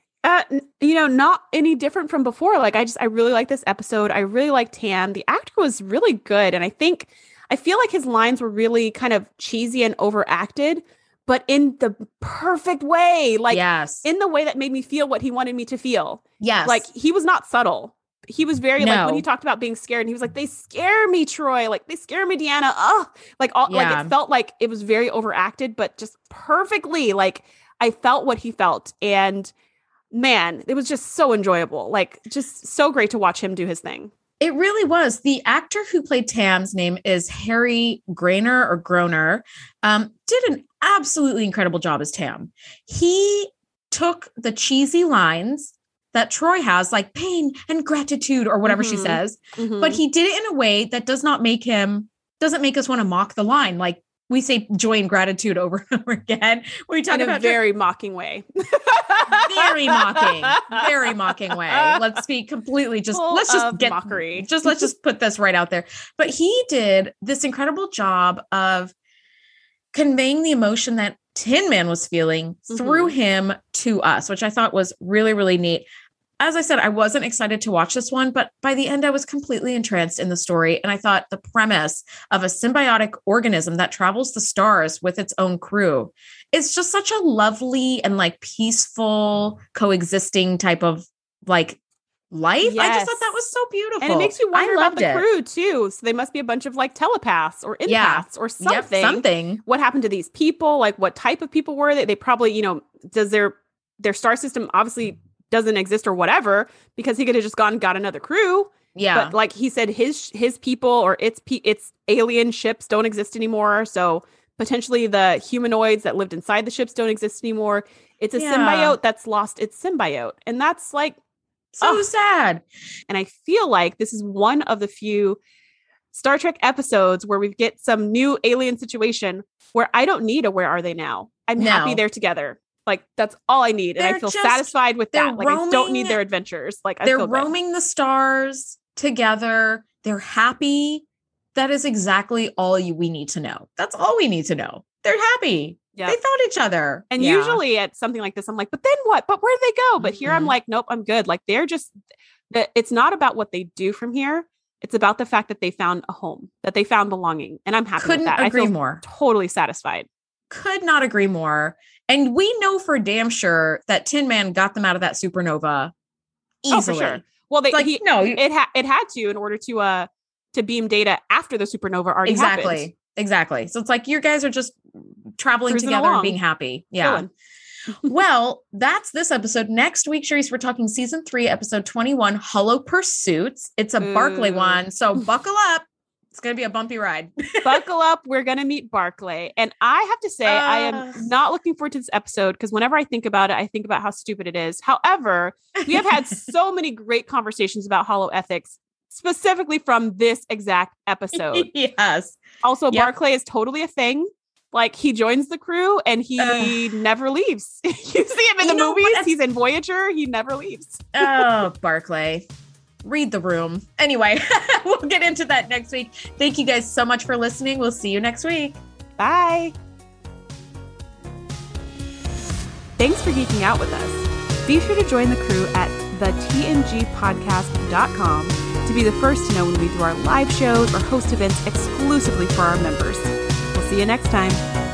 Speaker 2: Not any different from before. Like, I really like this episode. I really like Tam. The actor was really good. And I feel like his lines were really kind of cheesy and overacted, but in the perfect way. Like, yes, in the way that made me feel what he wanted me to feel.
Speaker 1: Yes.
Speaker 2: Like, he was not subtle. He was very like, when he talked about being scared, and he was like, they scare me, Troy. Like, they scare me, Deanna. Oh, like, like it felt like it was very overacted, but just perfectly. Like, I felt what he felt. And man, it was just so enjoyable. Like, just so great to watch him do his thing.
Speaker 1: It really was. The actor who played Tam's name is Harry Groner. Did an absolutely incredible job as Tam. He took the cheesy lines that Troy has, like pain and gratitude or whatever she says, but he did it in a way that doesn't make us want to mock the line. Like, we say joy and gratitude over and over again. We talk about
Speaker 2: a very mocking way.
Speaker 1: very mocking way. Let's be completely let's just put this right out there. But he did this incredible job of conveying the emotion that Tin Man was feeling through him to us, which I thought was really, really neat. As I said, I wasn't excited to watch this one, but by the end, I was completely entranced in the story. And I thought the premise of a symbiotic organism that travels the stars with its own crew is just such a lovely and like peaceful coexisting type of like life. Yes. I just thought that was so beautiful.
Speaker 2: And it makes you wonder about the crew too. So they must be a bunch of like telepaths or empaths or something.
Speaker 1: Something.
Speaker 2: What happened to these people? Like, what type of people were they? They probably, does their star system obviously doesn't exist or whatever, because he could have just gone and got another crew. Yeah. But like he said, his people or its alien ships don't exist anymore. So potentially the humanoids that lived inside the ships don't exist anymore. It's a symbiote that's lost its symbiote. And that's like
Speaker 1: so sad.
Speaker 2: And I feel like this is one of the few Star Trek episodes where we get some new alien situation where I don't need a where are they now? I'm happy they're together. Like, that's all I need. And I feel satisfied with that. Like, I don't need their adventures. Like,
Speaker 1: they're roaming the stars together. They're happy. That is exactly all we need to know. That's all we need to know. They're happy. Yep. They found each other.
Speaker 2: And usually at something like this, I'm like, but then what? But where do they go? But here I'm like, nope, I'm good. Like, they're just, it's not about what they do from here. It's about the fact that they found a home, that they found belonging. And I'm happy with that.
Speaker 1: Couldn't agree
Speaker 2: I feel
Speaker 1: more.
Speaker 2: Totally satisfied.
Speaker 1: Could not agree more. And we know for damn sure that Tin Man got them out of that supernova easily.
Speaker 2: Oh, for sure. Well, it had to in order to beam Data after the supernova already happened.
Speaker 1: Exactly. So it's like, you guys are just traveling together and being happy. Yeah. Well, that's this episode. Next week, Charisse, we're talking season 3, episode 21, Hollow Pursuits. It's a Barclay one. So buckle up. It's going to be a bumpy ride.
Speaker 2: Buckle up. We're going to meet Barclay. And I have to say, I am not looking forward to this episode because whenever I think about it, I think about how stupid it is. However, we have had so many great conversations about hollow ethics, specifically from this exact episode.
Speaker 1: Yes.
Speaker 2: Also, Barclay is totally a thing. Like, he joins the crew and he never leaves. You see him in the movies. He's in Voyager. He never leaves.
Speaker 1: Oh, Barclay. Read the room. Anyway, we'll get into that next week. Thank you guys so much for listening. We'll see you next week.
Speaker 2: Bye. Thanks for geeking out with us. Be sure to join the crew at thetngpodcast.com to be the first to know when we do our live shows or host events exclusively for our members. We'll see you next time.